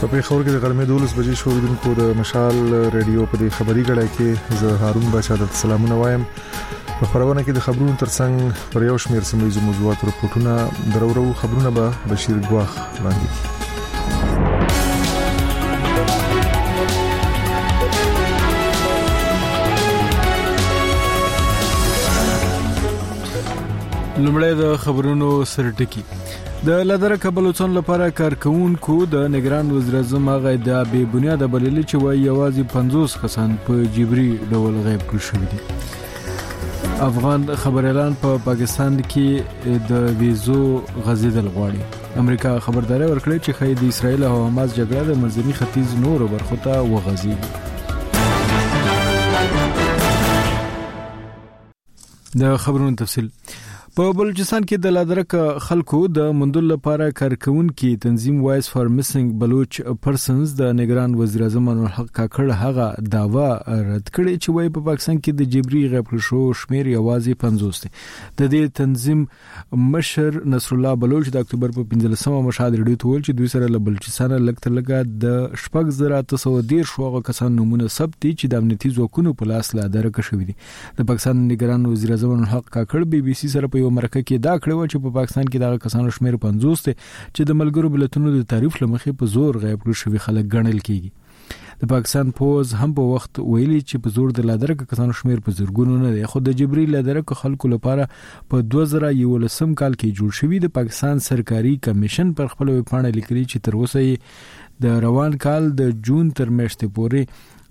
په خبر کې د غرمې 12 بجې شوریدونکو د مشال ریډیو په خبري غړای کې زه هارون بچا د سلامونه وایم. په خبرونه کې د خبرونو ترڅنګ پر یو شمېر سمې موضوعات رپورټونه درورو خبرونه به بشیر ګواخ وړاندې. لومړی د خبرونو سرټکی. د لادر کبلوچن لپاره کارکونکو د نگران وزیر اعظم هغه د بے بنیاد بللی چې وایي یوازې 50 کسان په جبري ډول غیب کړل شوي دي. افغان خبريالان په پاکستان کې د ویزو غزیدل غواړي. امریکا خبرداري ورکړې چې خې د اسرایل او حماس جګړه د منځني ختیځ نورو برخو ته وغځيږي. د خبرونو تفصیل. په بلوچستان کې د لادرک خلکو د مندل لپاره کارکونکو تنظیم وایس فار میسنګ بلوچ پرسنز د نگران وزیر اعظم الحق کاکړ هغه داوا رد کړي چې وایي په پاکستان کې د جبري غیب شو شمیر یوازې 50 دي. د دې تنظیم مشر نصر الله بلوچ د اکتوبر په 15مه مشاهده ریډیو ته ویل چې دوی سره له بلوچستان لګ د 6313 شوغه کسان نمونه ثبت دي چې د امنیتي ځواکونو په لاس لادرک شوی دي. د پاکستان نگران وزیر اعظم الحق کاکړ بي بي سي سره په مرکه کې دا کړو چې په پاکستان کې دا کسانو شمیر 50 دي چې د ملګرو ملتونو د تعریف لمخې په زور غیب کړو شوی خلک ګڼل کیږي. د پاکستان پوز هم په وخت ویلي چې په زور د لادرک کسانو شمیر په زرګونو نه دی، خو د جبري لادرک خلکو لپاره په 2011 کال کې جوړ شوی د پاکستان سرکاري کمیشن پر خپل ویبپاڼه لیکلي چې تر اوسه د روان کال د جون تر میاشتې پورې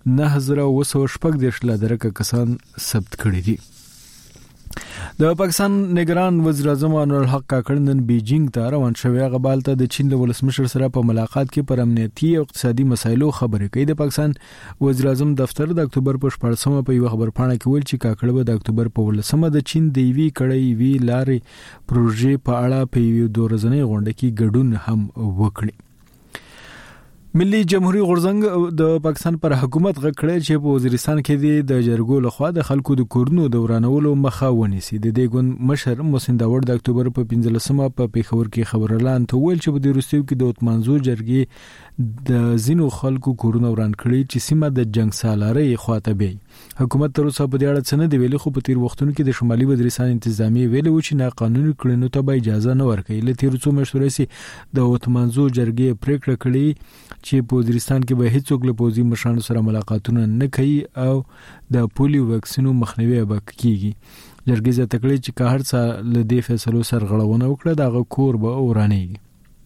9216 لادرک کسان ثبت کړي دي. د پاکستان نگران وزیر اعظم انور الحق کاکړ نن بیجینګ ته روان شوی. غبال ته د چین د ولسمشر سره په ملاقات کې پر امنیتي او اقتصادي مسایلو خبرې کوي. د پاکستان وزیر اعظم دفتر د اکتوبر په 14مه په یو خبرپاڼه کې ویل چې کاکړ به د اکتوبر په 18مه د چین د وی کړي وی لارې پروژې په اړه په یو دورځنۍ غونډه کې ګډون هم وکړي. ملي جمهوریت غورځنګ د پاکستان پر حکومت غږ کړی چې په وزیرستان کې د جرګو لخوا د خلکو د کورونو د ورانولو مخه ونیسي. د دې ګوند مشر محسن داوړ د اکتوبر په 15مه په پیښور کې خبرلان ته ویل چې په دې وروستیو کې د اوتمانزو جرګې د زینو خلکو کورونه وران کړي چې سیمه د جنگ سالاري خواته بي. حکومت تر اوسه په دې اړه څه نه دی ویلي، خو په تیر وختونو کې د شمالي وزیرستان انتظامی ویلي و چې ناقانوني کړنو ته به اجازه نه ورکړي. له تیر څو میاشتو راځي د اوتمانزو جرګې پریکړه کړې چې په وزیرستان کې به هیڅوک له پوځي مشرانو سره ملاقاتونه نه کوي او د پولیو واکسینو مخنیوي به کیږي. جرګې زه تکړه چې که هر څه له دې فیصلو سرغړونه وکړه دا کور به ورانېږي.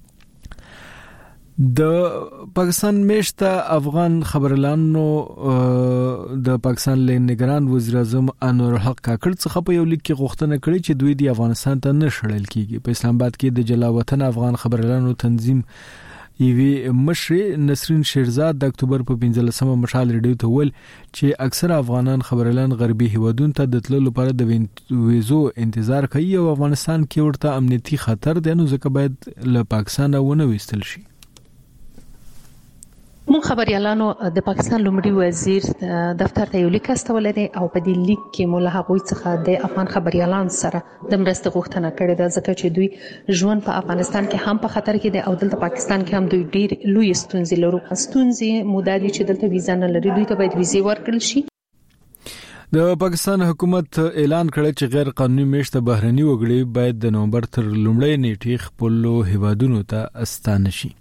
د پاکستان میشته افغان خبرلانو د پاکستان نگران وزیر اعظم انور الحق کاکړ څخه په یو لیک کې غوښتنه کړې چې دوی د افغانستان ته نه شړل کیږي. په اسلام آباد کې د جلاوطن افغان خبرلانو تنظیم ایوی مشر نسرین شیرزاد د اکتوبر په 15مه مشال ریډیو ته ویل چې اکثر افغانان خبرلان غربي هیوادونو ته د تللو لپاره د ویزو انتظار کوي او افغانستان کې ورته امنیتي خطر دی، نو ځکه باید له پاکستان ونه وستل شي. مون خبريالانو د پاکستان لومړي وزیر دفتر ته یو لیک استولې دی او په دې لیک کې مولا هغوی څخه د افغان خبريالان سره د مرستې غوښتنه کړې ده، ځکه چې دوی ژوند په افغانستان کې هم په خطر کې دی او دلته پاکستان کې هم دوی ډېر لوی ستونزې لري. ستونزې مودادي چې دلته ویزا نه لري، دوی ته باید ویزې ورکړل شي. د پاکستان حکومت اعلان کړی چې غیر قانوني میشته بهرني وګړي باید د نومبر تر لومړۍ نیټې خپل هیوادونو ته استانه شي.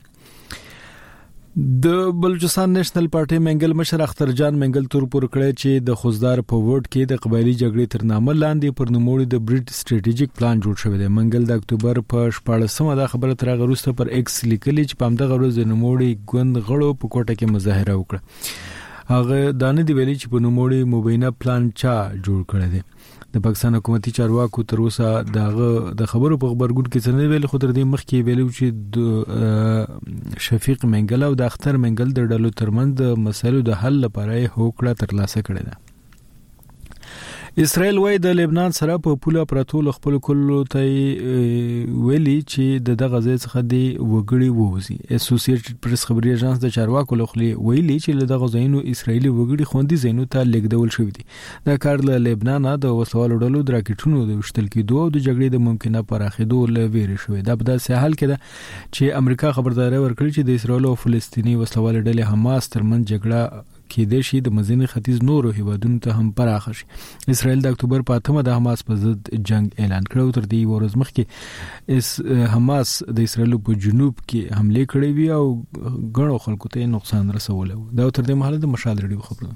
د بلوچستان نېشنل پارټي منګل مشر اختر جان منګل تور پور کړی چې د خوزدار په ووټ کې د قبایلی جګړې تر نامه لاندې پر نوموړي د بریټ سټریټیجیک پلان جوړ شوی دی. منګل د اکتوبر په 14مه دا خبره تر هغه وروسته پر ایکس لیکلي چې په همدغه ورځ د نوموړي ګوند غړو په کوټه کې مظاهره وکړه. هغه دانه دی ویلي چې په نوموړي مبینه پلان چا جوړ کړی دی. د پاکستان حکومتي چارواکو تر اوسه د خبرو په خبرګون کې څه نه ویل، خو تر دې مخکې ویلو چې د شفیق منګل او د اختر منګل د ډلو ترمنځ د مسایلو د حل لپاره هوکړه ترلاسه کړې ده. اسرائیل وايي د لبنان سره په پوله پرتول خپل کلو ته ویلي چې د غزې څخه د وګړي ووزي. اسوسییټډ پریس خبري اژانس د چارواکو لخوا ویلي چې د غزاینو اسرائیلي وګړي خوندي زینو ته لیږدول شوی دي. دا کار له لبنان د وسوالو ډلو د راکټونو د وشتل کېدو او د جګړې د ممکنه پراخېدو له ویري شوی. دا په داسې حال کې ده چې امریکا خبرداري ورکړي چې د اسرائیل او فلسطیني وسوال ډلې حماس ترمنځ جګړه کېدې شي د مزینی ختیځ نورو هیوادونو ته هم پراخه شي. اسرائیل د اکتوبر په 8 د حماس په ضد جنگ اعلان کړو. تر دې ورځ مخکې حماس د اسرائیل په جنوب کې حمله کړې وی او غړو خلکو ته نقصان رسولی و. دا تر دې مهاله د مشال ریډیو خبره.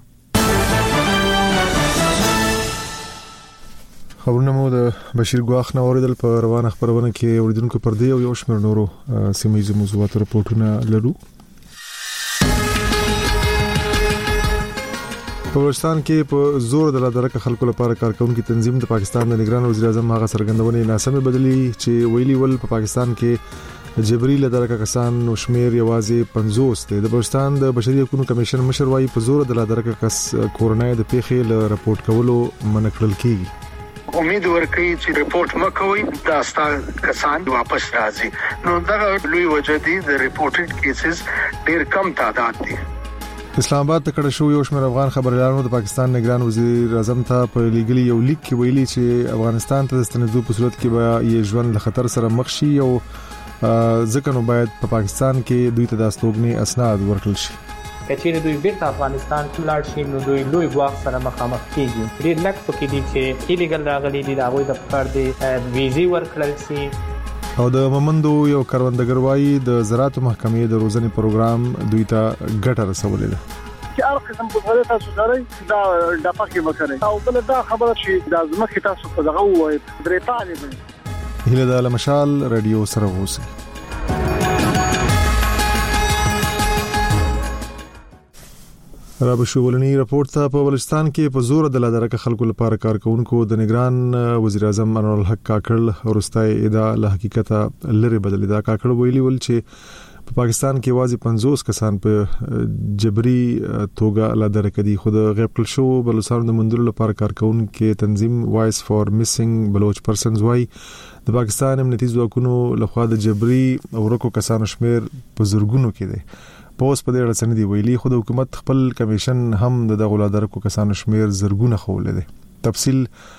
خبرونه مو د بشیر ګواخ نه اوریدل. په روانه خبرونه کې اوریدونکو پر دې او یو شمېر نورو سیمایي موضوعات راپورټونه لرو. په بلوچستان کې په زور د لادرکه خلکو لپاره کارکونکو تنظیم د پاکستان د نگران وزیر اعظم هغه سرګندونې ناسمه بدلی چې ویلي ول په پاکستان کې جبري لادرکه کسان نو شمیر یوازې 50 دی. د بلوچستان د بشري حقوقو کمیشن مشر وايي په زور د لادرکه کس کورونای د پیښې له راپورټ کولو منکړل کیږي. امید ورکړي چې ریپورت مکوي دا ستاسو کسان واپس راځي. نو دا لوی وجه دي د ریپورټډ کیسز ډیر کم تعداد دي. اسلام آباد ته کډه شو یو شمېر افغان خبريالانو د پاکستان نگران وزیر اعظم ته په لیګلي یو لیک کې ویلي چې افغانستان ته د ستنېدو په صورت کې به یې ژوند له خطر سره مخ شي او ځکه نو باید په پاکستان کې دوی ته د استوګنې اسناد ورکړل شي. کچېره دوی بیرته افغانستان ته لاړ شي نو دوی لوی ګواښ سره مخامخ کیږي. ډېر لږ پکې دي چې ایلیګل راغلي دي دا غوي د پکار دي ویزي ورکړل شي. او د ممندو یو کاروندګر وايي د زراعت محکمې د روزنې پروګرام دوی ته ګټه رسولې ده. چې هر قسم په غوړې تاسو سره دا د پاکي وکړي او بل دا خبره چې د ازمکه تاسو په دغه وایي درې طالب هله د مشال رادیو سره ووسی. را بشولنی راپورټ ته په بلوچستان کې په زور د لادرکه خلکو لپاره کارکونکو د نگران وزیر اعظم انور الحق کاکړ ورستای ادا له حقیقت لري بدل دا کاکړ ویلي ول چې په پاکستان کې واځي 50 کسان په جبري توګه لادرکه دي. خود غیب کړل شو بلوچستان د مندلو لپاره کارکونکو تنظیم وایس فار میسنګ بلوچ پرسنز وايي د پاکستان امنیتي ځواکونو لخوا د جبري ورکو کسانو شمیر په زرګونو کې دي. پوس په دې اړه څه دی ویلي. خو د حکومت خپل کمیشن هم د غولادرکو کسانو شمیر زرګونه خولې دي. تفصیل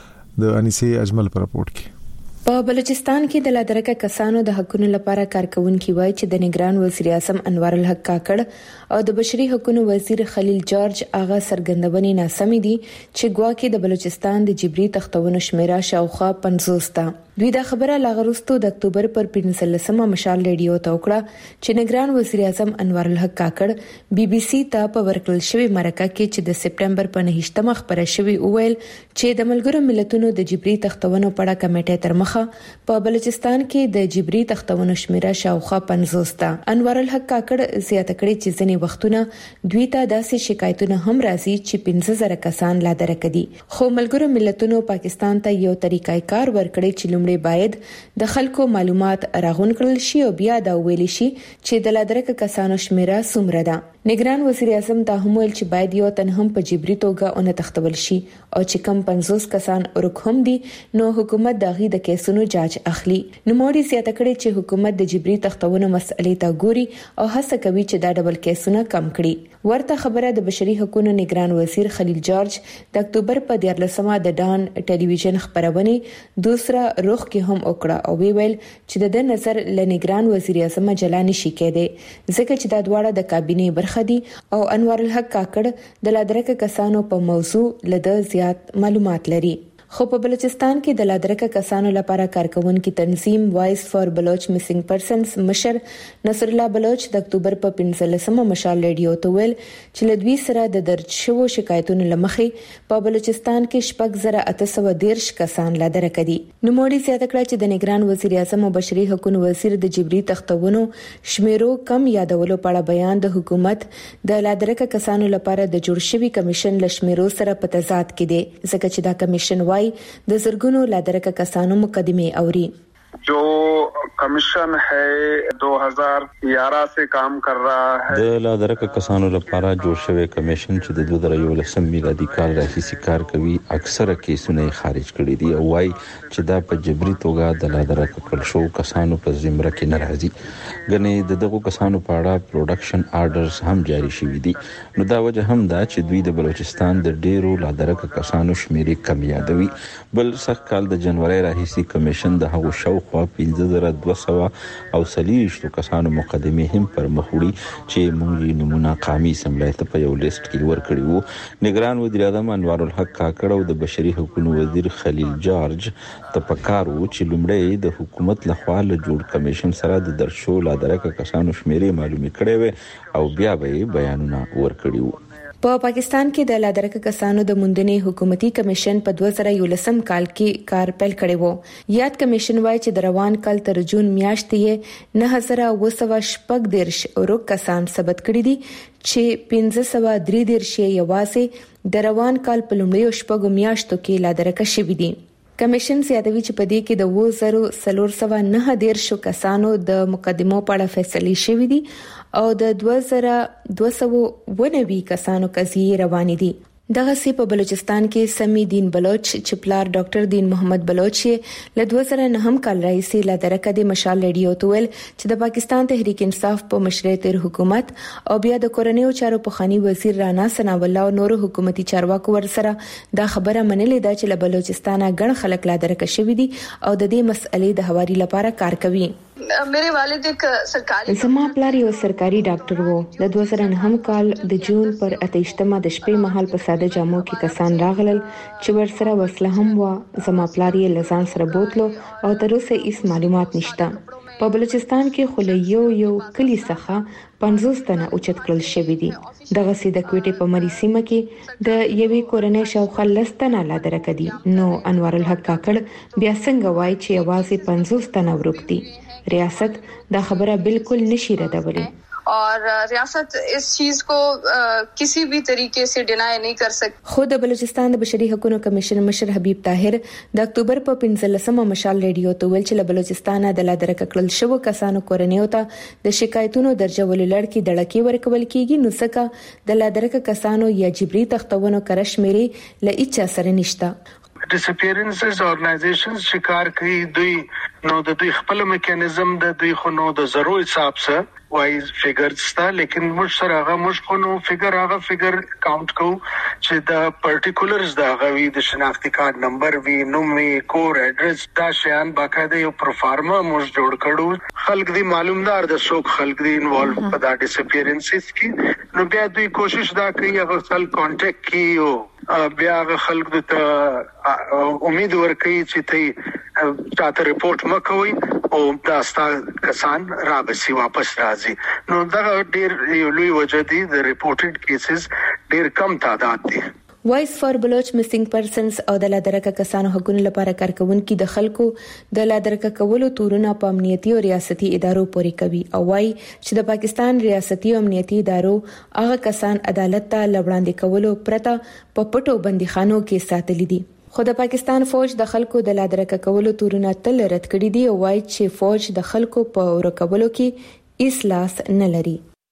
د انیسه اجمل پر راپورټ کې. په بلوچستان کې د لادرکه کسانو د حقوقو لپاره کارکونکو وایي چې د نگران وزیر اعظم انور الحق کاکړ او د بشري حقوقو وزیر خلیل جارج اغا سرګندونې ناسمې دي چې ګواکې د بلوچستان د جبري تختونو شمیره شاوخوا 50 تا. دوی دا خبره لاغروستو د اکتوبر پر 15مه مشال ریډیو ته وکړه چې نگران وزیر اعظم انور الحق کاکړ بي بي سي ته په ورکل شوی مرکه کې چې د سپټمبر په 9مه خبره شوی اویل چې د ملګرو ملتونو د جبري تختونو پړه کمیټه تر مخه په بلوچستان کې د جبري تختونو شمیره شاوخوا 50 تا. انور الحق کاکړ زیاته کړي چې ځینې وختونه دوی ته داسې شکایتونه هم راځي چې 15000 کسان لادرکه دي. خو ملګرو ملتونو پاکستان ته یو طریقې کار ورکړي چې باید د خلکو معلومات راغون کړل شي او بیا دا ویل شي چې د لادرکه کسانو شمیره څومره ده. نگران وزیر اعظم ته هم ویل چې باید یو تن هم په جبري توګه اون تختول شي او چې کم 50 کسان ورکهم دي نو حکومت دغه د کیسونو جاج اخلي. نو موري زیاته کړي چې حکومت د جبري تختونو مسئلې ته ګوري او هڅه کوي چې دا ډبل کیسونه کم کړي. ورته خبره د بشري حقوقو نگران وزیر خلیل جارج د اکتوبر په 14مه د ډان ټلویزیون خبرونه دوسرا رخ کې هم وکړه او ویل چې د نظر لنگران وزیر اعظم جلانی شي کېده ځکه چې دا دواړه د کابینې برخه دي او انور الحق کاکړ د لادرکه کسانو په موضوع لده زیات معلومات لري. خو په بلوچستان کې د لادرکه کسانو لپاره کارکونکو تنظیم وایس فار بلوچ میسنګ پرسنز مشر نصر الله بلوچ د اکتوبر په 15مه مشال ریډیو ته ویل چې لدوی سره د درج شوو شکایتونو لمخې په بلوچستان کې 6813 کسان لادرکه دي. نو موري زیاته کړه چې د نگران وزیر اعظم او بشري حقوقو وزیر د جبري تختونو شمیرو کم یادولو په اړه بیان د حکومت د لادرکه کسانو لپاره د جوړ شوی کمیشن لشمیرو سره په تضاد کې دي ځکه چې دا کمیشن د زرګونو لادرکه کسانو مقدمه اوري. जो कमीशन है 2011 से काम कर रहा है। د لادرکه کسانو لپاره جوړ شوی کمیشن چې د 2011 میلادي کال راهیسې کار کوي اکثره کیسونه خارج کړي دي او وايي چې دا په جبري توګه د لادرکه کړل شو کسانو په زمره کې ناراضي غني دغه کسانو په اړه پروډکشن آرډرز هم جاری شوي دي نو دا وجه هم دا چې دوی د بلوچستان د ډیرو لادرکه کسانو شمیرې کم یادوي بل سخت کال د جنوري راهیسې کمیشن د هغو شاوخوا 15200 او 30 کسانو مقدمه هم پر مخوړي چې موږ نمونه قامي سملای ته په یو لیست کې ورکړی وو نگران وزیر اعظم انوار الحق کاکړ او د بشري حقوقو وزیر خلیل جارج تپکارو چې لومړی د حکومت لخوا له جوړ کمیشن سره د درشو لادرکه کسانو شمیرې معلومي کړې وي او بیا به بیانونه ورکړي وو په پاکستان کې د لادرکه کسانو د موندنې حکومتي کمیشن په 2011 کال کې کار پیل کړی وو یاد کمیشن وايي چې د روان کال تر جون میاشتې 9913 ورک کسان ثبت کړي دي چې 1533 یوازې د روان کال په لومړیو شپږو میاشتو کې لادرکه شوي دي کمیشن زیاتوي چې په دې کې د 2409 کسانو د مقدمو په اړه فیصله شوې دي او د 2290 کسانو قضیې روانې دي دغه سی په بلوچستان کې سمی دین بلوچ چپلار ډاکټر دین محمد بلوچ له 2009 کال راځي لادرکه د مشال ریډیو تول چې د پاکستان تحریک انصاف په مشرۍ تیر حکومت او بیا د کورنیو چارو په خاني وزیر رانا ثنا الله او نور حکومتي چارواکو ورسره دا خبره منلې ده چې له بلوچستان غن خلک لادرکه شوي دي او د دې مسئلې د حواري لپاره کار کوي मेरे वालिद एक सरकारी زما پلار یو سرکاري ډاکټر وو د 2009 کال د جون پر 28مه د شپې مهال په ساده جامو کې کسان راغلل چې ورسره وسله هم و زما پلار یې لزان سره بوتلو او تر اوسه هیڅ معلومات نشته په بلوچستان کې خو یو کلی څخه 50 تنه اوچت کړل شوی دي دغه سي د کوټې په مری سیمه کې د یوې کورنۍ شاوخوا لستنه لادرکه دي نو انوار الحق کاکړ بیا څنګه وایي چې یوازې 50 تنه ورک دي ریاست دا خبره بالکل نشي ردولی और रियासत इस चीज को किसी भी तरीके से डिनाई नहीं कर सकती خود بلوچستان د بشري حقوقو کمیشن مشر حبیب طاهر د اکتوبر په 15مه مشال ریډیو ته ویل چې له بلوچستان د لادرکه کړل شو کسانو کورنیو ته د شکایتونو درجه ولړ کې دړکی ورکول کیږي نو څنګه د لادرکه کسانو یا جبري تختونو کرشمیري ل اچا سره نشته disappearances organizations شکار کوي دوی نو د دوی خپل میکانیزم د دوی خو نو د زرو حساب سره وایز فیګرز تا لیکن موږ سره هغه موږ خو نو فیګر کاونټ کو چې د پارټیکولرز د غوي د شناختی کارت نمبر وی نوم وی کور اډرس دا شیان باقاعده یو پروفارما موږ جوړ کړو خلک دی معلومدار د څوک خلک دی انوالو په دا ډیسپیرنسز کې نو بیا دوی کوشش دا کوي هغه خپل کانټیکټ کیو بیا خلک ته امید ورکوي چې ته چاته ریپورت مکوي او دا ستاسو کسان راغسي واپس راځي نو دا ډیر لوی وجه دي د ریپورټډ کیسز ډیر کم تعداد دي وایس فار بلوچ میسنګ پرسنز او د لادرکه کسانو حقوقو لپاره کارکونکو د خلکو د لادرکه کولو تورونه په امنیتي او ریاستي ادارو پورې کوي او وايي چې د پاکستان ریاستي او امنیتي ادارو هغه کسان عدالت ته لوړاندې کولو پرته په پټو بندیخانو کې ساتلي دي خو د پاکستان فوج د خلکو د لادرکه کولو تورونه تل رد کړي دي او وايي چې فوج د خلکو په ورکولو کې اصلاح نه لري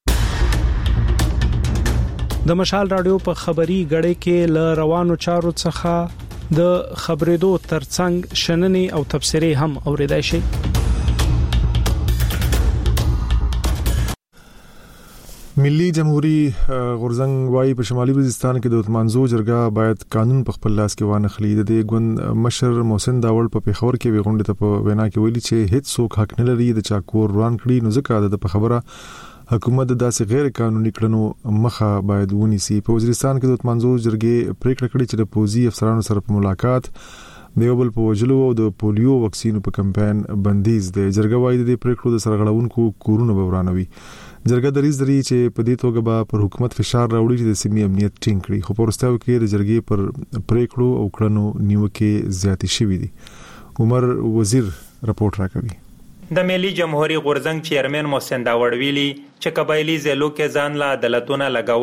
د مشال رادیو په خبري غړې کې ل روانو چارو څخه د خبرېدو ترڅنګ شننې او تبصرې هم اوریدای شي ملي جمهوریت غورزنګ وايي په شمالي وزیرستان کې د منځو جرګه باید قانون په خپل لاس کې وانه خلي د ګوند مشر محسن داوړ په پیښور کې وغونډه ته په وینا کې ویلي چې هیڅ څوک حق نه لري د چاکور روان کړي نو ځکه د خبره حکومت داسې غیر قانوني کړنو مخه باید ونیسي په وزیرستان کې د منځو جرګې پریکړه کړې چې د پوزي افسرانو سره په ملاقات دیوبل په وجلو او د پولیو وکسینو په کمپاین بندیز د جرګه وايي د پریکړو د سرغړونکو کورونه بورانوي جرګه دریز دري چې په دې توګه به پر حکومت فشار راوړي چې د سیمې امنیت ټینګ کړي خو پرستاو کې د جرګې پر پریکړو او کړنو نیوکه زیاتې شوې دي عمر وزیر رپورت راکوي د ملي جمهوریت غورزنګ چیرمن محسن داوړ ویلي چې قبایلی ضلعو کې ځان له عدالتونو لګول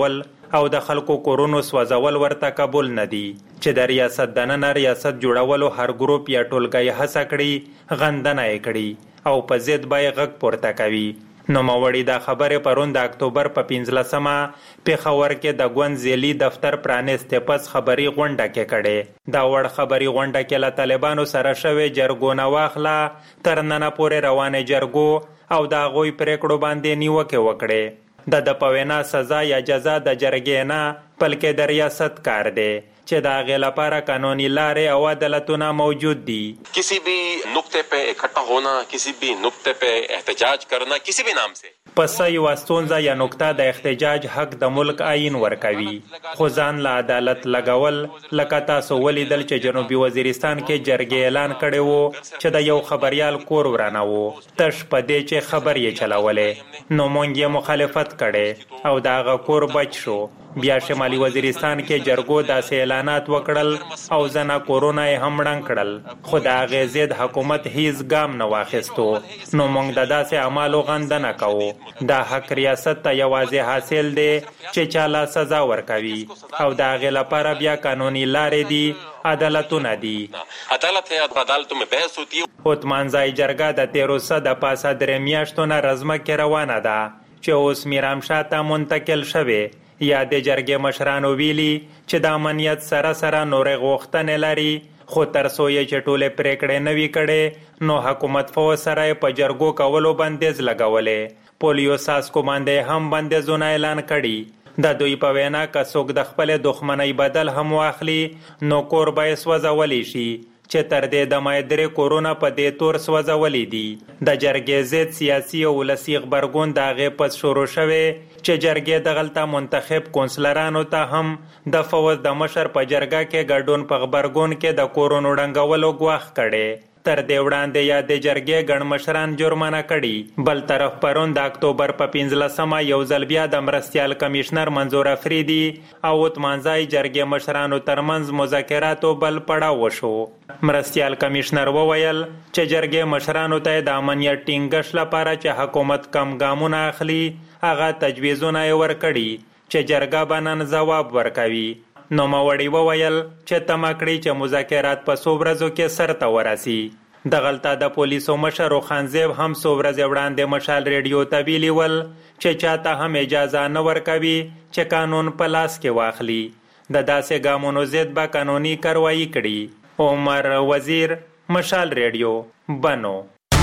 او د خلکو کورونو سوځول ورته قبول نه دي چې د ریاست دننه ریاست جوړولو هر ګروپ یا ټولګی هڅه کړي غندنه یې کړي او په ضد به یې غږ پورته کوي. نوموړي دا خبرې پرون د اکتوبر په 15مه پېښور کې د ګوند ځیلي دفتر پرانیستې پس خبري غونډه کې کړې. دا وړ خبري غونډه کې له طالبانو سره شوې جرګو نه واخله تر ننه پورې روانې جرګو او د هغوی پرېکړو باندې نیوکې وکړې. د په وینا سزا یا جزا د جرګې نه بلکې د ریاست کار دی چې د هغې لپاره قانوني لارې او عدالتونه موجود دي. کسی بھی نقطے پہ اکٹھا ہونا، کسی بھی نقطے پہ احتجاج کرنا، کسی بھی نام سے پس یو ستونزه یا نقطه د احتجاج حق د ملک آئین ورکوي، خو ځان له عدالت لګول لکه تاسو ولیدل چې جنوبي وزیرستان کې جرګې اعلان کړی وو چې د یو خبریال کور ورانه وو تش په دې چې خبر یې چلولې، نو مونږ یې مخالفت کړی او د هغه کور بچ شو. بیا شمالي وزیرستان کې جرګو داسې اعلانات وکړل او ځنه کورونه یې هم ړنګ کړل، خو د هغې ضد حکومت هیڅ ګام نه واخیستو. نو موږ د داسې اعمالو غندنه کوو. دا حق ریاست ته یوازې حاصل دی چې چاله سزا ورکوي او د هغې لپاره بیا قانوني لارې دي، عدالتونه دي. عدالت ہے، عدالتوں میں بحث ہوتی ہے. هوتمانځای جرګه د 1300 د پاسه 3 میاشتو نه رزمه کې روانه ده چې اوس میرامشاه ته منتقل شوې. یا د جرګې مشرانو ویلي چې د امنیت سره سره نورې غوښتنې لري، خو تر څو یې چې ټولې پرېکړې نه وي کړې نو حکومت فوج سره یې په جرګو کولو بندیز لګولې. پولیو ساسکو باندې هم بندیزونه اعلان کړي. د دوی په وینا که څوک د خپلې دښمنۍ بدل هم واخلي نو کور به یې سوځولی شي، چې تر دې دمه یې 3 کورونه په دې تور سوځولي دي. د جرګې ضد سیاسي او ولسي غبرګون د هغې پس شروع شوی چې جرګې دغلته منتخب کونسلرانو ته هم د فوج د مشر په جرګه کې ګډون په غبرګون کې د کورونو ړنګولو ګواښ کړی. تر دې وړاندې یا د جرګې ګڼ مشران جرمانه کړي. بل طرف پرون د اکتوبر په 15مه یو ځل بیا د مرستیال کمیشنر منظور افریدي او هوتمانځای جرګې مشرانو ترمنځ مذاکراتو بل پړاو وشو. مرستیال کمیشنر وویل چې جرګې مشرانو ته د امنیت ټینګښت لپاره چې حکومت کم ګامونه اخلي هغه تجویزونه یې ورکړي چې جرګه به نن ځواب ورکوي. نوموړي وویل چې تمه کړي چې مذاکرات په څو ورځو کې سرته ورسي. دغلته د پولیسو مشر روخانزیب هم څو ورځې وړاندې مشال ریډیو ته ویلي ول چې چاته هم اجازه نه ورکوي چې قانون په لاس کې واخلي. د داسې ګامونو ضد به قانوني کاروایي کړي. عمر وزیر، مشال ریډیو، بنو.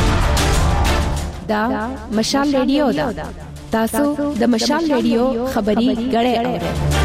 دا مشال ریډیو ده. تاسو د مشال ریډیو خبري غړې اورئ.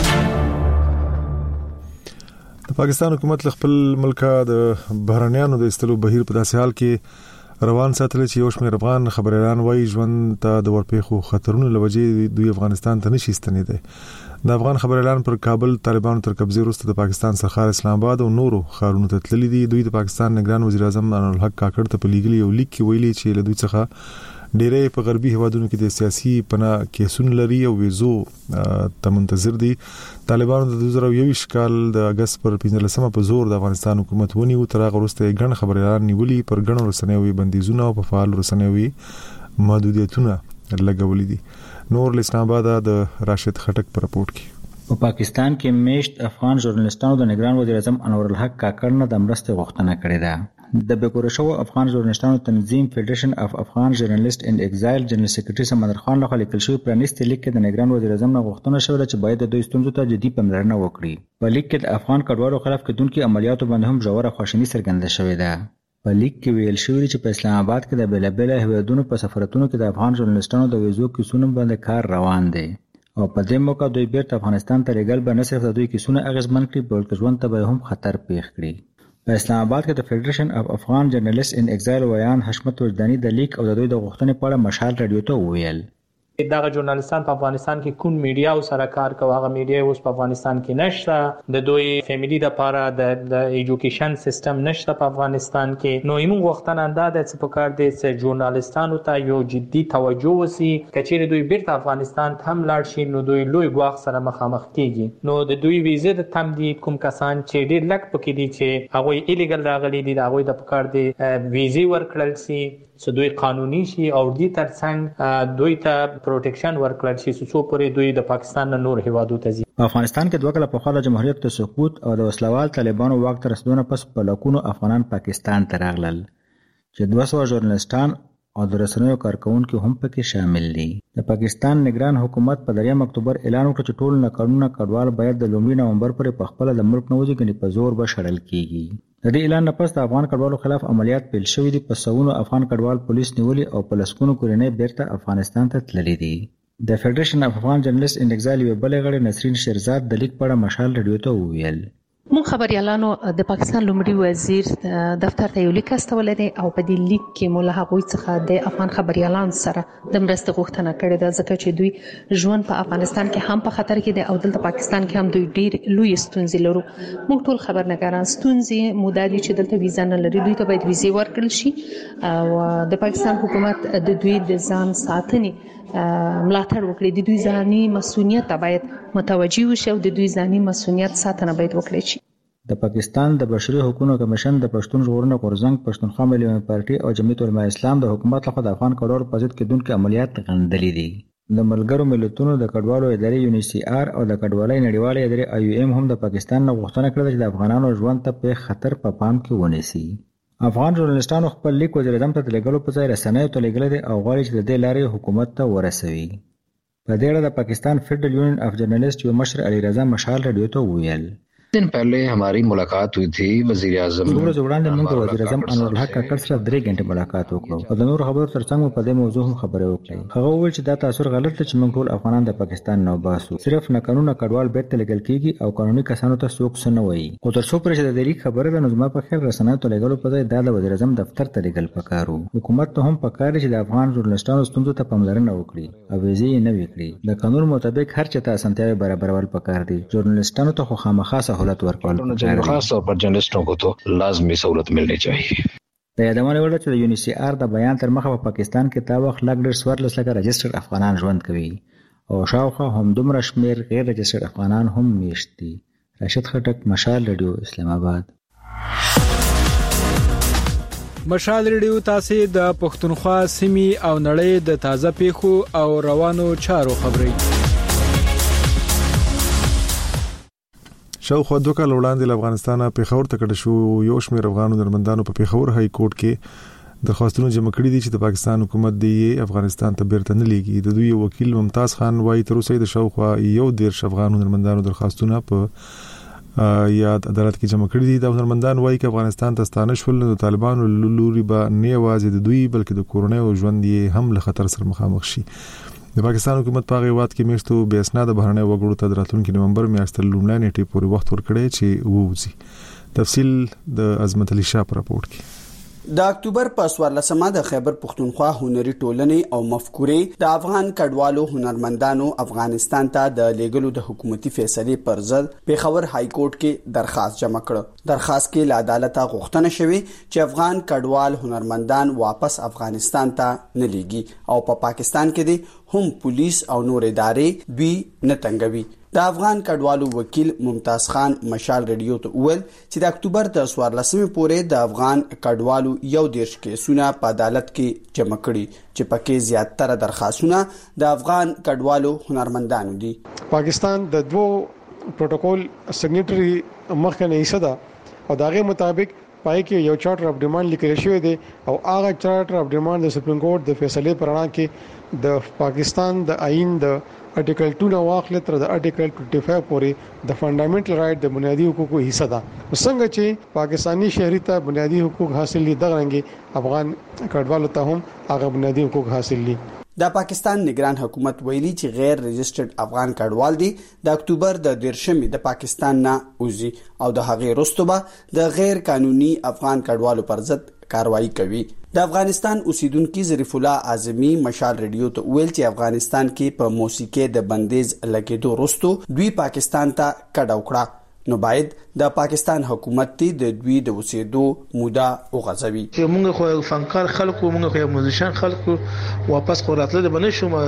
د پاکستان حکومت خپل ملکه د بهرنیانو د استلو بهیر په داسې حال کې روان ساتل چې یو شمېر افغان خبريالان وایي ژوند ته د ورپېښو خطرونو لوجې دوی افغانستان ته نشي ستنېدي. د افغان خبريالان پر کابل طالبانو تر قبضه وروسته د پاکستان سرخار اسلام آباد او نورو ښارونو ته تللي دي. دوی د پاکستان نگران وزیر اعظم انور الحق کاکړ ته په لیږلي یو لیک کې ویلي چې له دوی څخه ډېرې په غربي هوادونو کې د سیاسي پناه کیسون لري او ویزو ته منتظر دي. طالبانو د 2021 کال د اگست پر 15مه په زور د افغانستان حکومت ونیو. تر هغه وروسته ګڼ خبريالان نیولي پر ګڼو رسنیوي بندیزونه او په فعال رسنیوي محدودیتونه لګولي دي. نور اسلام آباد د راشد خټک پر رپورت کې په پاکستان کې میشت افغان ژورنالستانو د نگران وزیر اعظم انور الحق کاکړ نه د مرستې غوښتنه کړې ده. د بیګورشو افغان ژورنالستانو تنظیم فدریشن اف افغان ژورنالیست ان ایگزایل جنرال سیکریټری سمندر خان لخوا لیکل شوی پرانیستي لیک کې د نگران وزیر اعظم نه غوښتنه شوې چې باید د دوی ستونزو ته جدي پاملرنه وکړي. په لیک کې د افغان کډوالو خلاف کېدونکو عملیاتو باندې هم ژوره خواشیني څرګنده شوې ده. په لیک کې ویل شوی چې په اسلام آباد کې د بیلابیل هیوادونو په سفارتونو کې د افغان ژورنالستانو د ویزو کیسونو باندې کار روان دی او په دې موقع دوی بیرته افغانستان ته لېږل به نه صرف د دوی کیسونه اغېزمن کړي بلکې ژوند ته به هم خطر پیښ کړي. په اسلام آباد کې د فدریشن اف افغان جرنالیست ان ایگزایل ویان حشمت وجدانی د لیک او د دوی د غوښتنې په اړه مشال رادیو ته وویل. دغه ژورنالیستان په افغانستان کې کوم میډیا او سره کار کوي، هغه میډیا اوس په افغانستان کې نشته. د دوی فیملی د لپاره د ایجوکیشن سیستم نشته په افغانستان کې. نو موږ وختونه اندازه چې په کار دي چې ژورنالیستانو ته یو جدي توجه وسی، کچېره دوی بیرته افغانستان ته هم لاړ شي نو دوی لوی ګواښ سره مخامخ کیږي. نو د دوی ویزه د تمدید کوم کسان چې ډېر لږ پکې دي چې هغه ایلیګل راغلي دي، هغه د پکار دي ویزه ورکړل شي چې دوی قانوني شي او دې ترڅنګ دوی ته پروټیکشن ورکړل شي څو پورې دوی د پاکستان نه نور هیوادو ته ځي. په افغانستان کې دوه کله په خاله جمهوریت ته سقوط او د وسلوال طالبانو واک ته رسیدونه پس په لکونو افغانان پاکستان ته راغلل چې 200 ژورنالستان او د رسنیو کارکونکو هم پکې شامل دي. د پاکستان نگران حکومت په 3 اکتوبر اعلان وکړ چې ټول ناقانونه کډوال باید د 2 نومبر پورې په خپل د ملک نه وځي کني په زور به شړل کیږي. د دې اعلان نه پس د افغان کډوالو خلاف عملیات پیل شوې دي. په سونو افغان کډوال پولیس نیولي او په لسکونو کورنۍ بیرته افغانستان ته تللي دي. د فدریشن اف افغان جرنالست ان ایگزایل یو بل غړي نسرین شیرزاد د لیک په مشال رادیو ته وویل مون خبريالانو د پاکستان لومړي وزیر دفتر ته یو لیک استولې دي او په دې لیک کې مولا هغوی څخه د افغان خبريالان سره د مرستې غوښتنه کړې ده ځکه چې دوی ژوند په افغانستان کې هم په خطر کې دي او دلته پاکستان کې هم دوی ډېر لوی ستونزې لرو. موږ ټول خبرنګاران ستونزې مودادي چې دلته ویزا نه لري دوی ته باید ویزې ورکړل شي او د پاکستان حکومت د دوی د ځان ساتنې ملاتړ وکړي. د دوی ځاني مسؤلیت باید متوجي وشي او د دوی ځاني مسؤلیت ساتنه باید وکړي شي. د پاکستان د بشري حقوقو کمیشن د پښتون ژغورنې غورځنګ پښتونخوا ملي پارټي او جمعیت العلماء اسلام د حکومت لخوا د افغان کډوالو په ضد کېدونکو عملیات غندلې دي. د ملګرو ملتونو د کډوالو ادارې UNHCR او د کډوالۍ نړیوالې ادارې IOM هم د پاکستان نه غوښتنه کړې چې د افغانانو ژوند ته په خطر په پام کې ونیسي. افغان ژورنالستانو خپل لیک وزیر اعظم ته لګلو په ځای رسنیو ته لګل دي او غواړي چې د دې لارې حکومت ته ورسوي. په دې اړه د پاکستان فیډرل یونین اف جرنالست یو مشر علی رضا مشال رادیو ته وویل दिन पहले हमारी मुलाकात हुई थी वजीर आजम ورځ وړاندې موږ د وزیر اعظم انور الحق کاکړ سره 3 غنټې ملاقات وکړو او د نور خبرو ترڅنګ په دې موضوع هم خبرې وکړې. هغه وویل چې دا تاثیر غلط دی چې موږ ټول افغانان د پاکستان نه وباسو. صرف نه قانون کډوال بیرته لګل کیږي او قانوني کسانو ته څوک څه نه وایي. خو تر څو پرې چې د دې خبره د نظم په خیر رسنیو ته لګلو په ځای د وزیر اعظم دفتر ته لګل پکارو. حکومت ته هم پکار چې د افغان ژورنالستانو ستونزو ته پاملرنه وکړي او ویزې نه وکړي. د قانون مطابق هر چا ته اسانتیاوې برابرول پکار دي. ژورنالستانو ته خو خامخا سہولت ورکول खास तौर पर जर्नलिस्टों को तो लाजमी सहूलत मिलनी चाहिए. د یادونه وړ چې د UNHCR د بیان تر مخه په پاکستان کې تا وخت لګ ډېر 14 لکه رجسټر افغانان ژوند کوي او شاوخوا هم دومره شمیر غیر رجسټر افغانان هم میشت دي. راشد خټک مشال رادیو اسلام آباد. مشال رادیو تاسو د پښتونخوا سیمې او نړۍ د تازه پیښو او روانو چارو خبري شاوخوا 2 کال وړاندې افغانستان په پیښور ته کډه شو. یو شمېر افغانو درمندانو په پیښور های کورټ کې درخواستونه جمع کړي دي چې د پاکستان حکومت دی افغانستان ته بیرته نه لیږي. د دوی وکیل ممتاز خان وايي تر اوسه د شاوخوا 1.5 افغانو درمندانو درخواستونه په یاد عدالت کې جمع کړي دي. د درمندان وايي چې افغانستان ته ستانه شول د طالبانو لوري به نه یوازې د دوی بلکې د کورونی او ژوند یې هم له خطر سره مخامخ شي. د پاکستان حکومت په غیوات کې میشتو بے اسناد بهرنۍ وګړو ته د راتلونکي نومبر میاشتې لومړۍ نیټې پورې وخت ورکړی چې ووځي. تفصیل د عظمت علي شاه په راپورټ کې. د اکتوبر په 14مه د خیبر پښتونخوا هنري ټولنې او مفکورې د افغان کډوالو هنرمندانو افغانستان ته د لیګلو د حکومتي فیصلې پر ضد پیښور های کورټ کې درخواست جمع کړ. درخواست کې له عدالت غوښتنه شوې چې افغان کډوال هنرمندان واپس افغانستان ته نه لیږي او په پاکستان کې دي هم پولیس او نور ادارې دوی نه تنګوي. د افغان کډوالو وکیل ممتاز خان مشال رادیو ته وویل چې د اکتوبر د 14مې پورې د افغان کډوالو 1.5 کیسونه په عدالت کې جمع کړي چې پکې زیاتره درخواستونه د افغان کډوالو هنرمندانو دي. پاکستان د 2 پروتوکول سګنیټری مخکنه حصہ ده او دغه مطابق پای کې یو چارټر اف ډیماند لیکل شوی دی او هغه چارټر اف ډیماند د سپریم کورټ د فیصلې پر اړه کې د پاکستان د آئین د ارټیکل 2 نو واخلې تر د ارټیکل 25 پورې د فندامنټل رائټ د بنیادی حقوقو حصہ ده. څنګه چې پاکستانی شهري ته بنیادی حقوق حاصل دي دغه رنګي افغان کډوالو ته هم هغه بنیادی حقوق حاصل دي. د پاکستان نگران حکومت ویلي چې غیر رجسټرډ افغان کډوال دي د اکتوبر د 13مې د پاکستان نه وځي او د هغې وروسته به د غیر قانوني افغان کډوالو پر ضد کاروایی کوي. د افغانستان اوسیدونکو ظریف الله اعظمي مشال رادیو ته ویل چې افغانستان کې په موسیقي د بندیز لګیدو وروسته دوی پاکستان ته کډه وکړه نو باید د پاکستان حکومت د دوی د اوسېدو موده وغځوي. چې موږ خو فنکار خلکو موږ خو موزیشن خلکو واپس قراتله بنه شو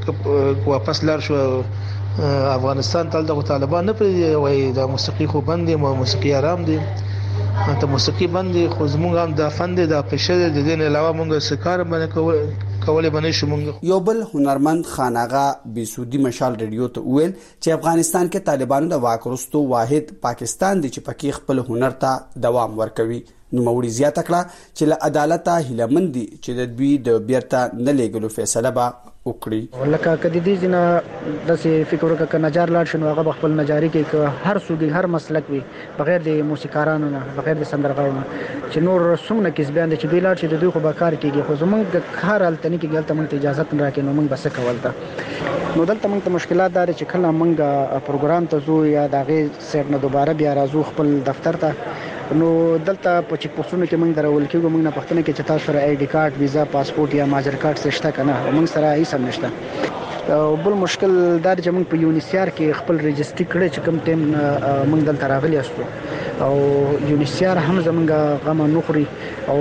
واپس لار شو افغانستان تل د طالبان نه پرې وای د موسیقي خو بندي موسیقي آرام دي ته موسیقي باندې خو زموږ هم د فن د پېښې د دین علاوه موږ سکار باندې کولې باندې شو موږ. یو بل هنرمند خان آغا بیسودی مشال ریډیو ته ویل چې افغانستان کې طالبانو د واک وروسته واحد پاکستان دی چې پکې خپل هنر ته دوام ورکوي. نو موري زیاته کړه چې له عدالت هیلمن دي چې د دوی د بیرته نه لېګلو فیصله به وکړي. لکه کدی دي نه د فکر وکړه نجار لاړ شنو هغه خپل نجاری کې هر څوک هر مسلک وي بغیر د موسیقارانو نه بغیر د سندرغاړو چې نور څومره کسبیان دي چې دوی لاړ شي د دوی خو به کار کیږي خو زمونږ کار التنی کې ګلته مونږ اجازه نه راکې نو مونږ بس کول تا نو دلته مونږ ته مشکلات دار چې کله مونږ پروګرام ته زو یا دغه سیټ نه دوباره بیا راځو خپل دفتر ته نو دلته په چک پوسټونو کې موږ درول کېږو موږ نه پښتنه کې چې تاسو سره آی ډی کارت ویزا پاسپورت یا ماجر کارت شته کنه موږ سره هیڅ هم نشته. او بل مشکل دا چې موږ په یونیسیار کې خپل ريجستري کړی چې کوم ټیم موږ دلته راغلي یاستو او یونیسیار هم زمونږ غم نخري او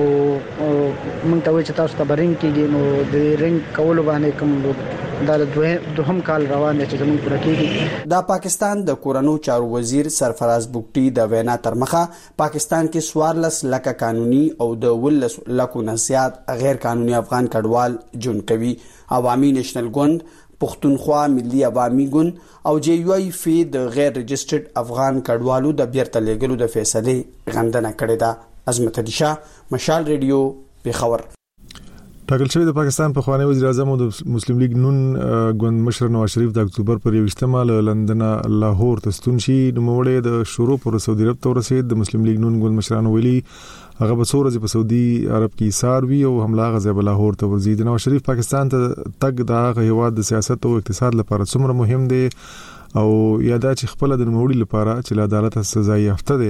موږ ته وایي چې تاسو ته برینګ کېږي نو د رینګ کول باندې کوم دا دوهم کال روان دي چې زموږ پوره کېږي. دا پاکستان د کورونو چارو وزیر سرفراز بوګټي د وینا تر مخه پاکستان کې 14 لکه قانوني او د 12 لکو نه زیات غیر قانوني افغان کډوال جون کوي. عوامي نېشنل ګوند، پښتونخوا ملي عوامي ګوند او جی یو ای فی د غیر رجسټرډ افغان کډوالو د بیرته لېګلو د فیصلې غندنه کړې ده. عظمت علي شاه، مشال ریډیو، پیښور. ټاکل شوی د پاکستان په خوانی وزیر اعظم او د مسلم لیگ نون ګوند مشر نواز شریف د اکتوبر پر 21 له لندن لاهور ته ستون شي. نو موړې د شروع پر سعودي عرب ته ورسېد. د مسلم لیگ نون ګوند مشرانو ویلي هغه به څو ورځې په سعودي عرب کې ایثار وي او حمله غزا به لاهور ته ورځي. د نواز شریف پاکستان ته تګ د هیواد د سیاست او اقتصاد لپاره څومره مهم دی او یادا چې خپل د نوموړي لپاره چې عدالت سزا یافته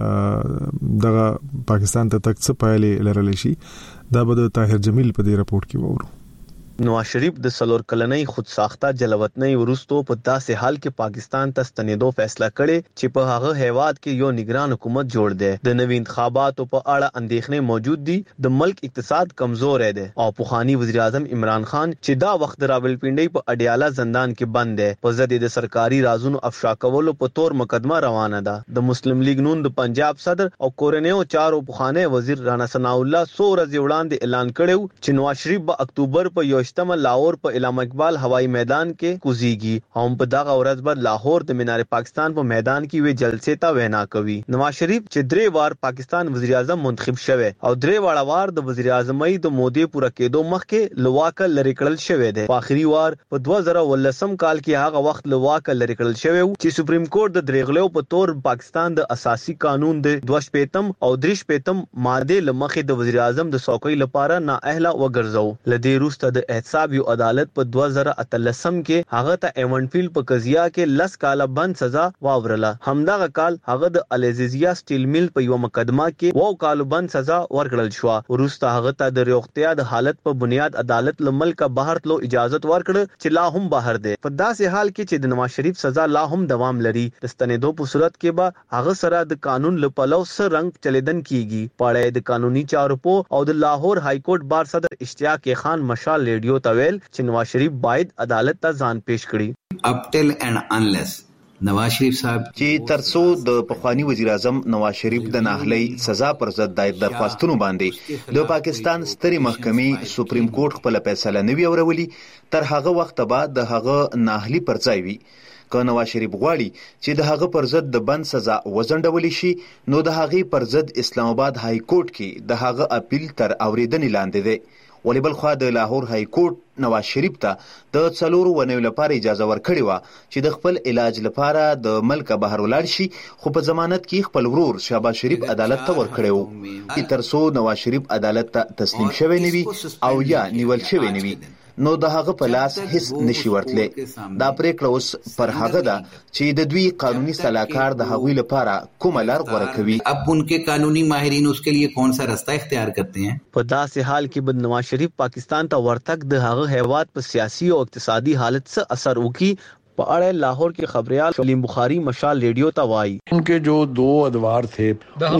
ده دغه پاکستان ته تک څه پایلې لرلی شي دا به د طاهر جمیل په دې راپورټ کې وورو. نواز شریف د سلور کلنۍ خود ساخته جلوتنۍ ورستو په داسې حال کې پاکستان ته ستنېدو فیصله کړي چې په هغه هیواد کې یو نگران حکومت جوړ دی. د نوي انتخاباتو په اړه اندېښنې موجود دي. د ملک اقتصاد کمزور دی او پوخانی وزیر اعظم عمران خان چې دا وخت راولپنډۍ په اډیاله زندان کې بند دی په ضد د سرکاري رازونو افشا کولو په تور مقدمه روانه ده. د مسلم لیگ نون د پنجاب صدر او کورنیو چارو پوخانی وزیر رانا ثناء الله 100 ورځې وړاندې اعلان کړو چې نواز شریف په اکتوبر په یوشتمه لاهور په علامه اقبال هوایي میدان کې کوزيږي. هم په دغه ورځ بر لاهور د مینار پاکستان په میدان کې وی جلسې ته وینا کوي. نواز شریف چې درې وار پاکستان وزیر اعظم منتخب شوه او درې واړه وار د وزیر اعظمۍ د مودې پوره کېدو مخکې لواکه لری کړل شوی دی. په اخري وار په 2019 کال کې هغه وخت لواکه لری کړل شوی چې سپریم کورټ د درېغلو په تور پاکستان د اساسي قانون د 2 او 3 ماده لمخې د وزیر اعظم د څوکۍ لپاره نااهله وګرځاو. لدې روسته د احتساب یو عدالت په 2013 کې هغه ته ایونټفیلډ په قضیه کې 10 کاله بند سزا واورله. همدغه کال هغه د الزیزیا سټیل میل په یو مقدمه کې 2 کال بند سزا ورکړل شو. وروسته هغه ته د روغتیا د حالت په بنیاد عدالت له ملک بهر تلو اجازه ورکړه چې لا هم بهر دی. په داسې حال کې چې د نواز شریف سزا لا هم دوام لري. د ستنېدو په صورت کې به هغه سره د قانون له پلو سره رنگ چلیدن کیږي. پاړې د قانوني چارو او د لاهور های کورټ بار صدر اشتیاق خان مشال ریډیو ته ویل چې نواز شریف باید عدالت ته ځان پیش کړي. up till and unless نواز شریف صاحب چې ترڅو د پخوانی وزیر اعظم نواز شریف د ناهلي سزا پر ضد دایره درخواستونو باندې د پاکستان ستري محکمې سپریم کورټ خپل فیصله نوي اورولي تر هغه وخت بعد د هغه ناهلي پر ځای وي. که نواز شریف غواړي چې د هغه پر ضد د بند سزا وزندول شي نو د هغه پر ضد اسلام آباد های کورټ کې د هغه اپیل تر اوریدنې لاندې دی. ولی بل خوا د لاهور های کورټ نواز شریف ته د 4 ونیو لپاره اجازه ورکړې و چې د خپل علاج لپاره د ملک بهر ولاړ شي خو په ضمانت کې خپل ورور شهباز شریف عدالت ته ورکړی و. ترڅو نواز شریف عدالت ته تسلیم شوی نه وي او یا نیول شوی نه وي نو د هغه په لاس هیڅ نشي ورتلی. دا پریکړه اوس پر هغه ده چې د دوی قانوني صلاحکار د هغوی لپاره کومه لار غوره کوي. اب उनके कानूनी माहिरीन उसके लिए कौन सा रास्ता इख्तियार करते हैं. په داسې حال کې به نواز شریف پاکستان ته ورتګ د هغه هیواد په سیاسي او اقتصادي حالت څخه اثر وکړي. په اړه لاهور کې خبريال سلیم بخاری مشال ریډیو ته وایي उनके जो 2 ادوار थे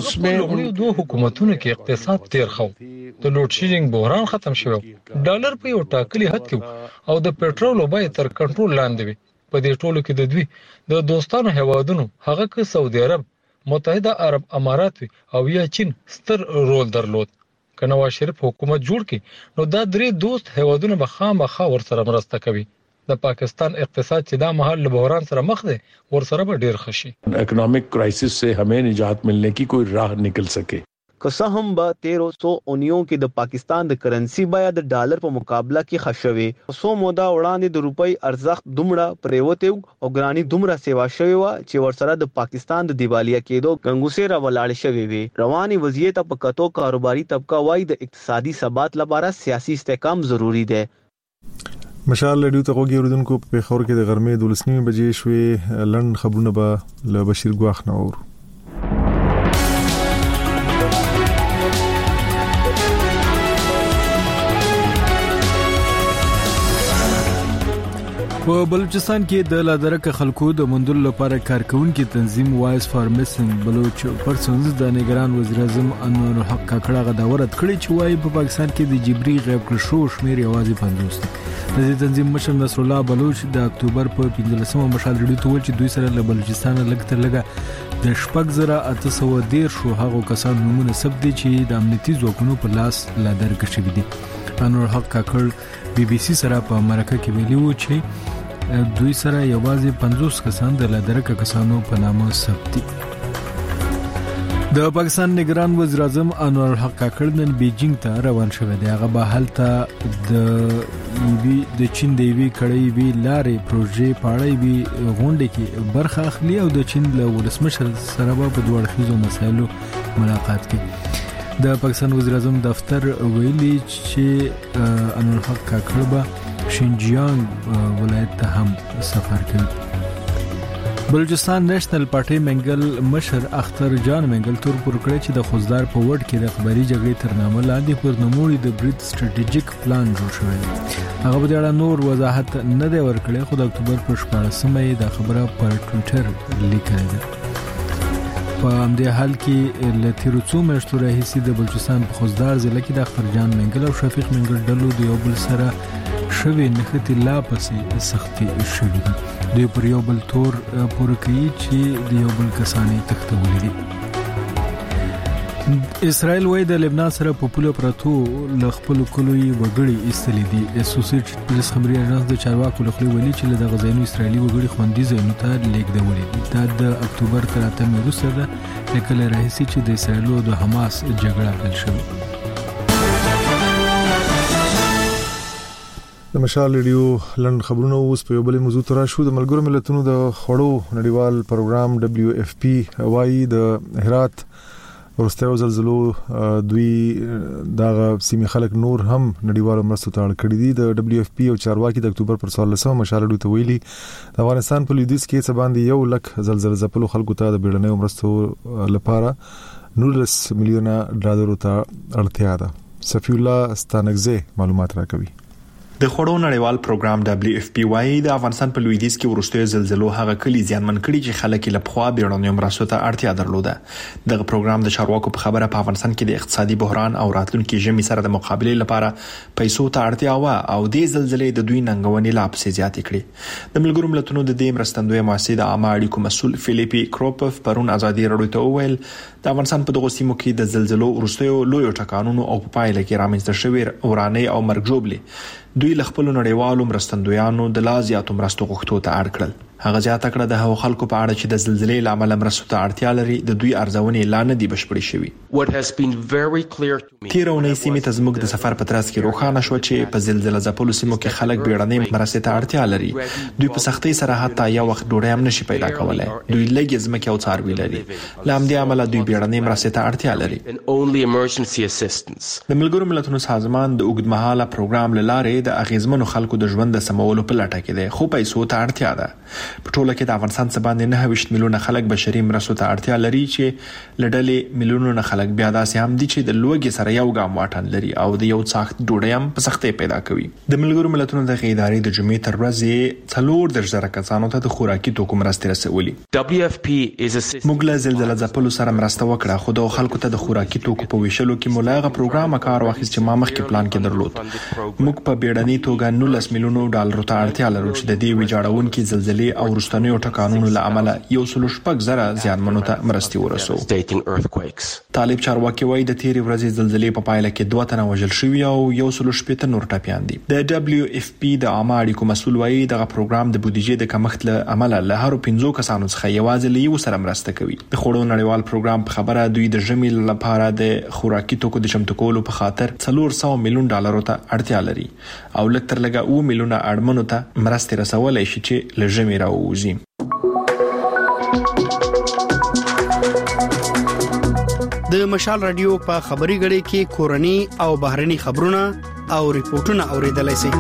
उसमें 2 حکومتونو کې اقتصاد تیر خو د لوډ شیډینګ بحران ختم شوی. ډالر په یو ټاکلي حد کې او د پېټرول بیه تر کنټرول لاندې وي. په دې ټولو کې د دوی د دوستانو هیوادونو هغه که سعودي عرب متحده عرب امارات او یا چین ستر رول درلود. که نواز شریف حکومت جوړ کړي نو دا درې دوست هیوادونه به خامخا ورسره مرسته کوي. د پاکستان اقتصاد چې دا مهال له بحران سره مخ دی ورسره به ډیر خشي. इकोनॉमिक क्राइसिस से हमें निजात मिलने की कोई राह निकल सके. که څه هم به 1319 کې د پاکستان د کرنسی بیا د ډالر په مقابله کې خښوي. څو موده وړاندې د روپۍ ارزښت دومره پریوته او ګرانی دومره سیوا شوی و چې ورسره د پاکستان د دیوالیا کېدو ګنګوسه را ولاړ شوی وي. رواني وضعیت په کتو کاروباري طبقه وای د اقتصادي ثبات لپاره سیاسي استحکام ضروری دی. مشال ریډیو ته وګورئ اوردونکو په خبر کې د غرمې 12 بجې شوې لند خبرونه به له بشیر ګواخ نه اورو. په بلوچستان کې د لادرکه خلکو د مندل لپاره کارکونکو تنظیم وایس فار میسنګ بلوچ پرسنز د نگران وزیر اعظم انور الحق کاکړه غداورت کړی چې وايي په پاکستان کې د جبري غیب کړ شو شمیر یوازې 50 دی. د تنظیم مشر نصر الله بلوچ د اکتوبر په 15مه مشال ریډیو ته ویل چې دوی سره له بلوچستان لګتر لګه د 8,810 شو هغه کسان نمونه ثبت دي چې د امنیتي ځواکونو په لاس لادرکه شوی دي. انور الحق کاکړ بي بي سي سره په امریکا کې ویلي و چې دوی سره یوازې 50 کسان د لادرکه کسانو په نامه ثبت دي. د پاکستان نگران وزیر اعظم انور الحق کاکړ نن بیجینګ ته روان شوی دی. هغه به هلته د چین د وی کړی وی لارې پروژې پاړې وی غونډه کې برخه اخلي او د چین له ولسمشر سره په دوه اړخیزو مسایلو ملاقات کوي. د پاکستان وزیر اعظم دفتر ویلي چې انور الحق کاکړ به شینجیانګ ولایت ته هم سفر کوي. بلوچستان نېشنل پارټي منګل مشر اختر جان منګل تور پر کړی چې د خوزدار په وډ کې د خبري جګړې تر نامه لاندې پر نموړي د برید سټریټیجیک پلان جوړ شوی دی. هغه به د نور وضاحت نه دی ورکړی خو د اکتوبر په 14مه د خبره پر ټوئیټر لیکلی دی. په همدې حال کې له تیرو څو میاشتو راهیسې د بلوچستان په خوزدار ضلع کې د اختر جان منګل او شفیق منګل ډلو د یو بل سره شوی نښتې لا پسې سختي شوې دي. دوی پر یو بل تور پوره کوي چې د یو بل کسانې تښتولې دي. اسرائیل وایي د لبنان سره په پوله پرتو له خپل کلوي وګړي ایستلې دي. اسوسییټډ پریس خبري اژانس د چارواکو له خبري ویلي چې د غزاینو اسرائیلي وګړي خوندي ځایونو ته لیږدولې دي. دا د اکتوبر تر 8 وروسته ده لکه راهیسي چې د اسرائیل او د حماس جګړه پیل شوه. د مشال ریډیو لند خبرونه اوس په یو بل موضوع تر شو. د ملګرو ملتونو د خړو نړیوال پروګرام WFP وايي د هرات ورستیو زلزلو دوی دغه سیمه خلک نور هم نړیوال مرستو ته اړ کړی دي. د WFP او چارواکي د اکتوبر پر 14 مشال ریډیو ته ویلي د افغانستان په لویدیځ کې څه باندې 1 لک زلزلې زپلو خلکو ته د بیړنۍ مرستو لپاره 19 میلیونه ډالر ته اړتیا ده. صفی الله ستانګزه معلومات راکوي. د خړو نړیوال پروګرام WFP وايي د افغانستان په لویدیځ کې ورستیو زلزلو هغه کلی زیانمن کړي چې خلک له خوا بیړنۍ مرستو ته اړتیا درلوده. دغه پروګرام د چارواکو په خبره په افغانستان کې د اقتصادي بحران او راتلونکي ژمي سره د مقابله لپاره پیسو ته اړتیا و او د زلزلې د دوی ننګونې لا پسې زیاتې کړې. د ملګرو ملتونو د دې مرستندوی مؤسسې د عامه اړیکو مسؤل فلیپي کروپف پرون ازادي راډیو ته وویل د افغانستان په دغه سیمو کې د زلزلو ورستیو لوی ټکانونو او په پایله کې رامنځته شوی ورانه او مرګ جوړلې دوی له خپل نړیوالو مرستندویانو د لا زیاتو مرستو غوښتو ته اړ کړل. هغه زیاته کړه د هغو خلکو په اړه چې د زلزلې لامل مرستو ته اړتیا لري د دوی ارزونې لا نه دي بشپړې شوې. تیرونې سیمې ته زموږ د سفر په ترڅ کې روښانه شو چې په زلزلې ځپلو سیمو کې خلک بیړنۍ مرستې ته اړتیا لري. دوی په سختۍ سره حتی یو وخت ډوډۍ هم نشي پیدا کولای. دوی لږ ځمکې او څاروي لري. له همدې امله دوی بیړنۍ مرستې ته اړتیا لري. د ملګرو ملتونو سازمان د اوږدمهاله پروګرام له لارې د اغیزمنو خلکو د ژوند د سمولو په لټه کې دی خو پیسو ته اړتیا ده. په ټوله کې د افغانستان څخه باندې 9 میلیونه خلک بشري مرستو ته اړتیا لري چې لړلې میلیونونه خلک بیا داسې هم دي چې د لوګي سره یو ګام واټن لري او د یو څاخت ډوډۍ هم په سختۍ پیدا کوي. د ملګرو ملتونو د ادارې د جمعې تر ورځې 4 کسانو ته د خوراکي توکو مرستې رسولي. موږ له زلزلې ځپلو سره مرسته وکړه خو د خلکو ته د خوراکي توکو په ویشلو کې ملاغه پروګرام کار واخیست چې ما مخکې پلان کې درلود. موږ په بیړنۍ توګه 19 میلیونو ډالر ته اړتیا لرو چې د دې ویجاړونکو زلزلې او وروستنیو ټکانونو له امله 1.6 زیانمنو ته مرستي ورسو. طالب چارواکي وایي د تیرې ورځې زلزلې په پایله کې 2 تنه وژل شوي او 1.8 نور ټپيان دي. د WFP د عامه اړیکو مسؤل وایي دغه پروګرام د بودیجې د کمښت له امله له هر 5 کسانو څخه یوازې له یو سره مرسته کوي. د خوړو نړیوال پروګرام په خبره دوی د ژمي لپاره د خوراکي توکو د چمتو کولو په خاطر $400 میلیون ته اړتیا لري او لږ تر لږه 2 میلیونه اړمنو ته مرستې رسولای شي چې له ژمي راووځي. د مشال رادیو په خبري غړي کې کورني او بهرني خبرونه او ریپورتونه اوریدلای شئ.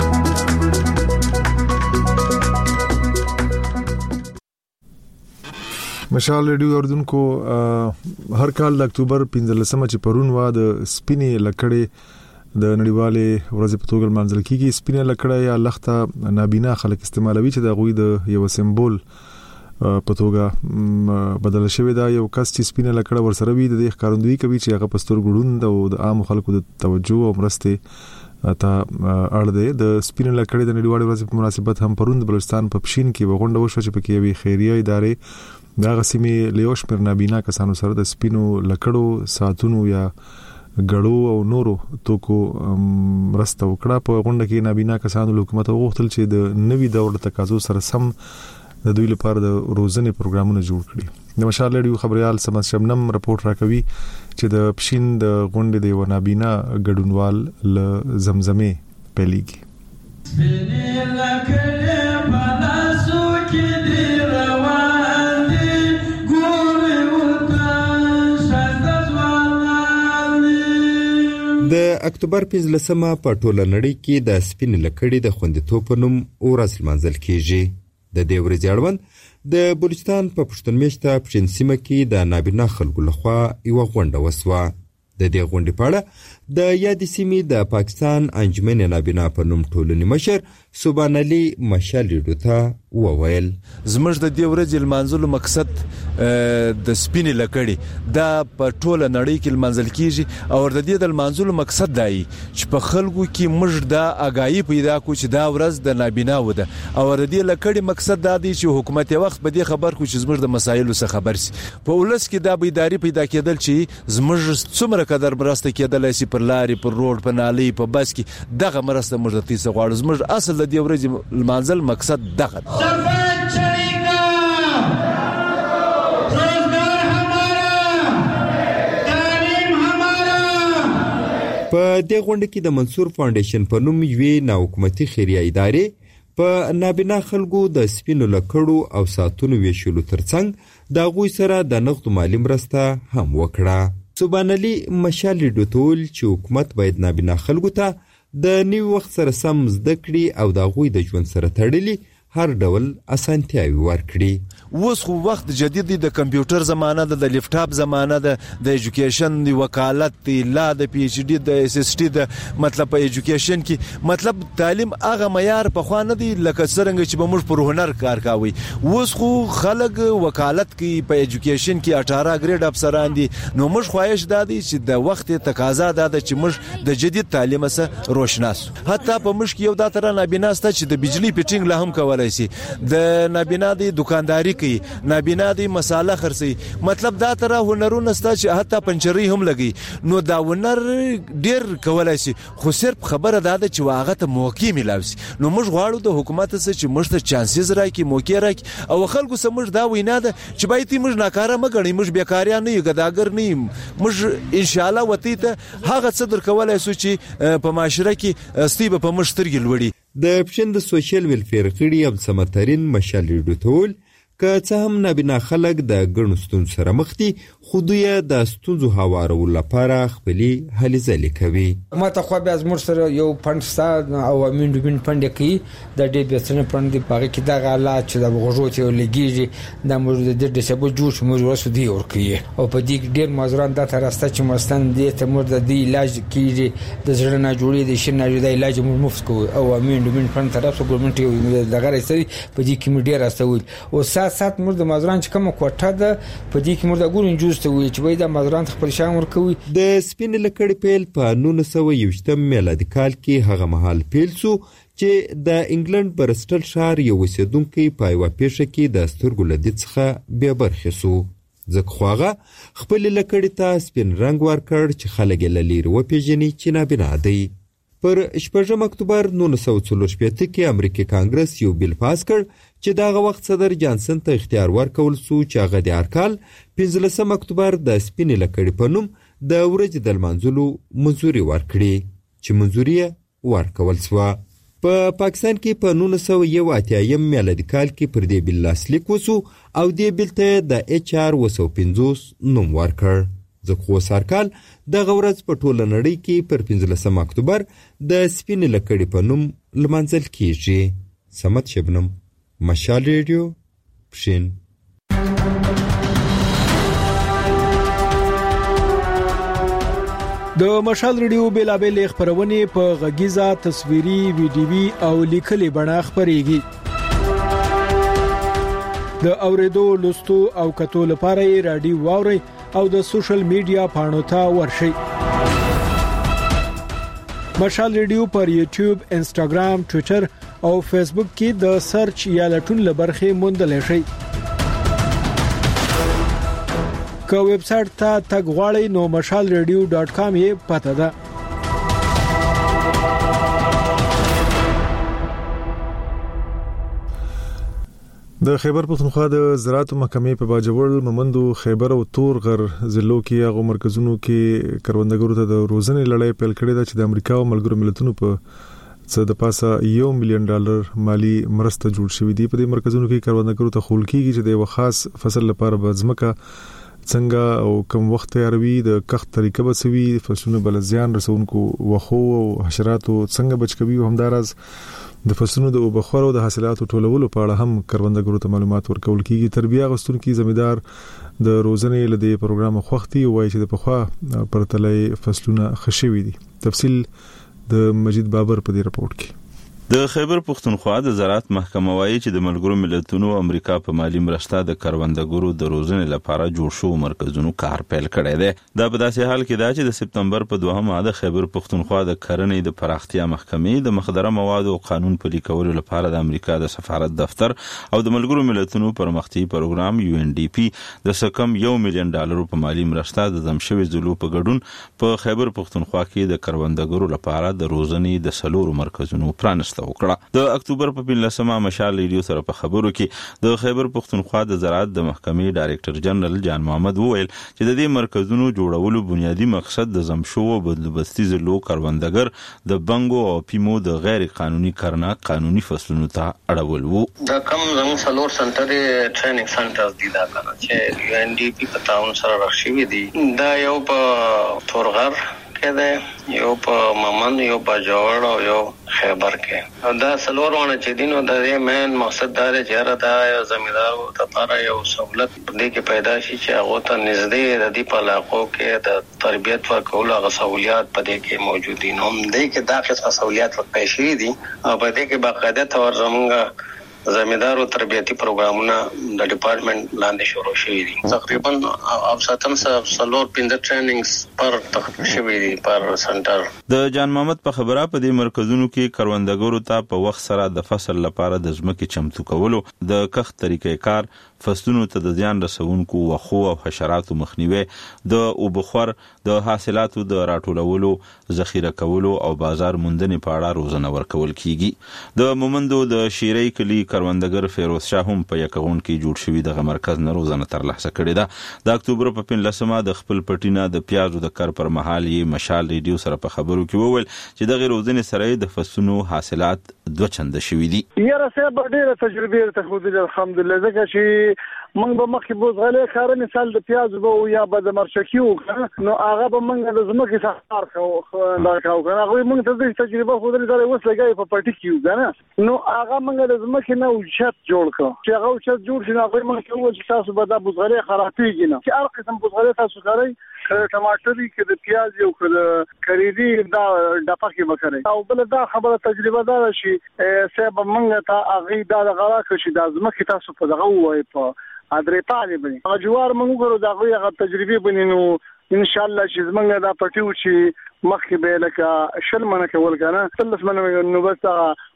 مشال ریډیو اردوونکو هر کال د اکتوبر 15 چې پرون وا د سپینې لکړې د نړیوالې ورځې په توګه منځل کیږي. سپینې لکړه یا لخته نابینا خلک استعمالوي چې د غوي د یو سمبول په توګه بدل شوی دا. یو کس چې سپینې لکړه ورسره وي د ښکارندوی کوي چې هغه پستر ګډوند او د عام خلکو د توجه او مرسته ته اړ دی. د سپینې لکړې د نړیوالې ورځې په مناسبت هم پرون د بلوچستان په پښین کې وغونډه وشوه چې پکې وی خیریه ادارې دا غسیمې لیوش پر نابینا کسانو سره د سپینو لکړو ساتونو یا غړو او نورو توکو مرسته وکړه. په غونډه کې نابینا کسانو حکومت غوښتل چې د نوي دور تقاضو سره سم د دوی لپاره د روزنې پروګرامونه جوړ کړي. د مشال ریډیو خبريال سمت شبنم رپورت راکوي چې د پښین د غونډې د نابینا ګډونوال ل زمزمه پلیږي. د اکتوبر 15 په ټوله نړۍ کې د سپین لکړې د خوندیتوب په نوم ورځ لمانځل کیږي. د دې ورځې اړوند د بلوچستان په پښتون میشته پښین سیمه کې د نابینا خلکو لخوا یو غونډه وسوه. د دې غونډې په اړه د یاد سیمې د پاکستان انجمن نابینا په نوم ټولنې مشر سبحان علي مشال ډوتا وویل زموږ د دې ورځې لمانځلو مقصد د سپینې لکړې دا په ټوله نړۍ کې لمانځل کیږي او د دې د لمانځلو مقصد دی چې په خلکو کې موږ د اگاهي پیدا کو چې دا ورځ د نابینا وده او د دې لکړې مقصد دا دی چې حکومت وخت به دې خبر کو چې زموږ د مسایلو څخه خبر سي. په ولس کې دا بیداری پیدا کېدل چې زموږ څومره قدر مرسته کېدلای شي پر لارې پر روډ په نالي په بس کې دغه مرسته موږ ته څه غواړو. زموږ اصل د دې ورځې لمانځل مقصد دغه په دې غونډه کې د منصور فاونډیشن په نوم یوې ناحکومتي خیریه ادارې په نابینا خلکو د سپینو لکړو او ساتونو ویشلو ترڅنګ د غوي سره د نقد مالی مرسته هم وکړه. سبحان علي مشال ډوتول چې حکومت باید نابینا خلکو ته د نیو وخت سره سم زده کړي او د غوي د ژوند سره تړلي هر ډول اسانتیاوي ورکړي. اوس خو وخت جدید دی، د کمپیوټر زمانه ده، د لیپټاپ زمانه ده، د ایجوکیشن دی، وکالت دی، لا د پی ایچ ډی د اس اس ټی د مطلب په ایجوکیشن کې مطلب تعلیم هغه معیار په خوا نه دی لکه څنګه چې به موږ پر هنر کار کوي. اوس خو خلک وکالت کې په ایجوکیشن کې 18 ګریډ افسران دي. نو موږ خواهش دادی چې د وخت تقاضا ده چې موږ د جدید تعلیم سره روشناس. حتی په موږ کې یو دا تر نابینا ست چې د بجلی فټینګ له هم کولای شي، د نابینا دی دکانداری کوي، نابینا دی مساله خرڅي. مطلب دا تر هنرونه ست چې حتی پنچری هم لګي. نو دا هنر ډیر کولای شي، خو صرف خبره ده چې واغه ته موقع ملاوي. نو موږ غواړو د حکومت سره چې موږ ته چانسز راکړي، موقع راکړي او خلکو سره موږ دا وینا ده چې باید موږ ناکاره مګړي، موږ بیکاریان نه یو، ګداګر نه یو. موږ ان شاء الله وتی ته هغه څه در کولای شو چې په معاشره کې استیبه په مشترګل وړي. د پښین د سوشل ویلفیر غړي اب سمترین مشال ډوتول که څه هم نابینا خلک د ګڼو ستونزو سره مخ دي، خو دوی د ستونزو هوارولو لپاره خپلې هلې ځلې کوي. ما ته خو بیا زموږ سره یو فند ستا او امین ډوبین فند کوي، د ډې بیسنه فند دی پاره کې دغه حالات چې د غوږو ته لګیږي د موږ د ډسبل جوړ شو موږ ورسو دی ورکوي او په دې ډېر مازران د ترسته چې مستند دي ته موږ د دې علاج کیږي، د زړه نه جوړې د شین نه د علاج موږ مفت کوو او امین ډوبین فند طرف ګورنمنت یو دغه راځي په دې کې موږ ډېر راستول او سات موږ د مازران چې کوم کوټه ده په دې کې موږ د ګورن جوړ ته وي چې وای د مازران خپل شان ورکوي. د سپین لکړې پیل په 1921 میلادي کال کې هغه مهال پیل شو چې د انګلند برسټل ښار یو اوسیدونکی په یوه پیښه کې د سترګو له دید څخه بې برخې سو. ځکه خو هغه خپلې لکړې ته سپین رنګ ورکړ چې خلک یې له لرې وپېژني چې نابینا دی. پر 6 اکتوبر 1944 کې امریکایي کانګرس یو بیل پاس کړ چې دغه وخت صدر جانسن ته اختیار ورکول سو چې هغه د هر 15 اکتوبر د سپینې لکړې په نوم د ورځې د لمانځلو منظوري ورکړي چې منظوري ورکول سوه. په پاکستان کې په 1981 میلادي کال کې پر دې بیل لاسلیک وسو او دې بیل ته د HR 250 نوم ورکړ. ځکه سرکال دغه ورځ په ټوله نړۍ کې پر 15 اکتوبر د سپینې لکړې په نوم لمانځل کیږي. سمت شبنم، مشال ریډیو، پښین. د مشال ریډیو بیلابل خبرونه په غږیزه، تصویري، ویډیوي او لیکلي بڼه خبريږي. د اوریدو، لوستو او کتو لپاره رادیو واوري او د سوشل میډیا پاڼو ته ورشئ. مشال ریډیو پر یوټیوب، انسټاګرام، ټوئیټر او فیسبوک کې د سرچ یا لټون لبرخه موندلی شئ. که ویب سټ ته تګ غواړئ نو mashalradio.com یې پته ده. د خیبر پختونخوا د زراعت محکمې په باجوړ، ممندو، خیبر او تور غر ضلعو کې هغه مرکزونو کې کروندګرو ته د روزنې لړۍ پیل کړې ده چې د امریکا او ملګرو ملتونو په څه د پاسه $1 مليون مالی مرسته جوړ شوې دي. په دې مرکزونو کې کروندګرو ته خول کیږي چې د یو خاص فصل لپاره به ځمکه څنګه او کوم وخت تیاروي، د کښت طریقه به سوي، فصلونه بل زیان رسونکو وخو او حشراتو څنګه بچ کوي، او همدارس د فصلونو د وبخور او د حاصلاتو ټولولو په اړه هم کروندګرو ته معلومات ورکول کیږي. تربیه غوښتونکي زمیدار د روزنې لدی پروګرام خوختي وایي چې د پخوا پرتلې فصلونه خشوي دي. تفصیل د مجید بابر په دې رپورت کې. د خیبر پختونخوا د زراعت محکمه وایي چې د ملګرو ملتونو امریکا په مالی مرسته د کروندګرو د روزنې لپاره جوړ شو مرکزونو کار پیل کړی دی. دا په داسې حال کې دا چې د سپتمبر په 2 د خیبر پختونخوا د کرنې د پراختیا محکمې د مخدره موادو قانون پلي کولو لپاره د امریکا د سفارت دفتر او د ملګرو ملتونو پرمختیايي پروګرام UNDP د سکم $1 مليون په مالی مرسته د دمشوي ضلعو په ګډون په خیبر پختونخوا کې د کروندګرو لپاره د روزنې د سلورو مرکزونو پرانست وکړه. د اکتوبر په 15 مشال ریډیو سره په خبرو کې د خیبر پختونخوا د زراعت د محکمې ډایریکټر جنرال جان محمد وویل چې د دې مرکزونو جوړولو بنیادی مقصد د زمشو او بدلبستي ضلعو کروندګر د بنګو او پیمو د غیر قانوني کرنه قانوني فصلونو ته اړول وو. دا کوم زموږ سلور سنټر ټریننګ سنټر دی دا کنه چې UNDP په تعاون سره راښوي دي. دا یو په تورغر کې یو په ممن، یو په جوړ او یو خیبر کې. دا سلور ونه چې دینو د دې مین مقصد دا دی چې دا یو زمیندارو لپاره یو سہولت دې کې پیدا شي چې هغه ته نږدې د دې په علاقو کې د تربیت ورکول هغه سہولیات په دې کې موجود دي. نو دې کې دا څه سہولیات ورکړي شي دي او په دې کې باقاعده تور زمونږ زمیندارو تربیتی پروګرامونه د ډپارټمنټ لاندې شروع شوي دي. تقریبا اوساتن سلور 15 ټریننګز پر تخصص شوي دي پر سنټر. د جان محمد په خبره په دې مرکزونو کې کروندګرو ته په وخت سره د فصل لپاره د ځمکې چمتو کولو، د کښت طریقې کار، فصلونو ته د زیان رسونکو وخو او حشراتو مخنیوي، د اوبخور، د حاصلاتو د راټولولو، ذخیره کولو او بازار موندنې په اړه روزنه ورکول کیږي. د مومندو د شیرای کلی کروندګر فیروز شاه هم په یکغون کې جوړ شوی د مرکز نه روزنه ترلاسه کړې ده. د اکتوبر په 15 د خپل پټینه د پیازو د کار پر مهال یې مشال ریډیو سره په خبرو کې وویل چې د روزنې سره د فصلونو حاصلات 2 چنده شوي دي. یاره سه ډېره تجربه ته خو دې الحمدلله ځکه چې موږ به مخکې بوزغلې کار مثال د پیاز به یا به د مرچکیو نو هغه به موږ د زمکه سفر کوو دا کاو کنه هغه موږ ته د تجربه خو دې زره وس لګای په پټی کیو کنه نو هغه موږ د زمکه نه وشت جوړ کړ چې هغه وشت جوړ شنه هغه موږ ته و چې تاسو به د بوزغلې خرابېږي نه چې هر قسم بوزغلې تاسو کوي ټماټر کې د پیاز یو کړه کریدي دا د پخې وکړي او بل دا خبره تجربه دا شي سبب موږ ته هغه دا غلا کړي د زمکه تاسو په دغه وای په ادرې پالې بني جوار موږ غواړو دا غوې تجربه بنینو ان شاء الله چې موږ دا پټیو چې مخکې به لکه شل منه کول کنه 30 منه نو بس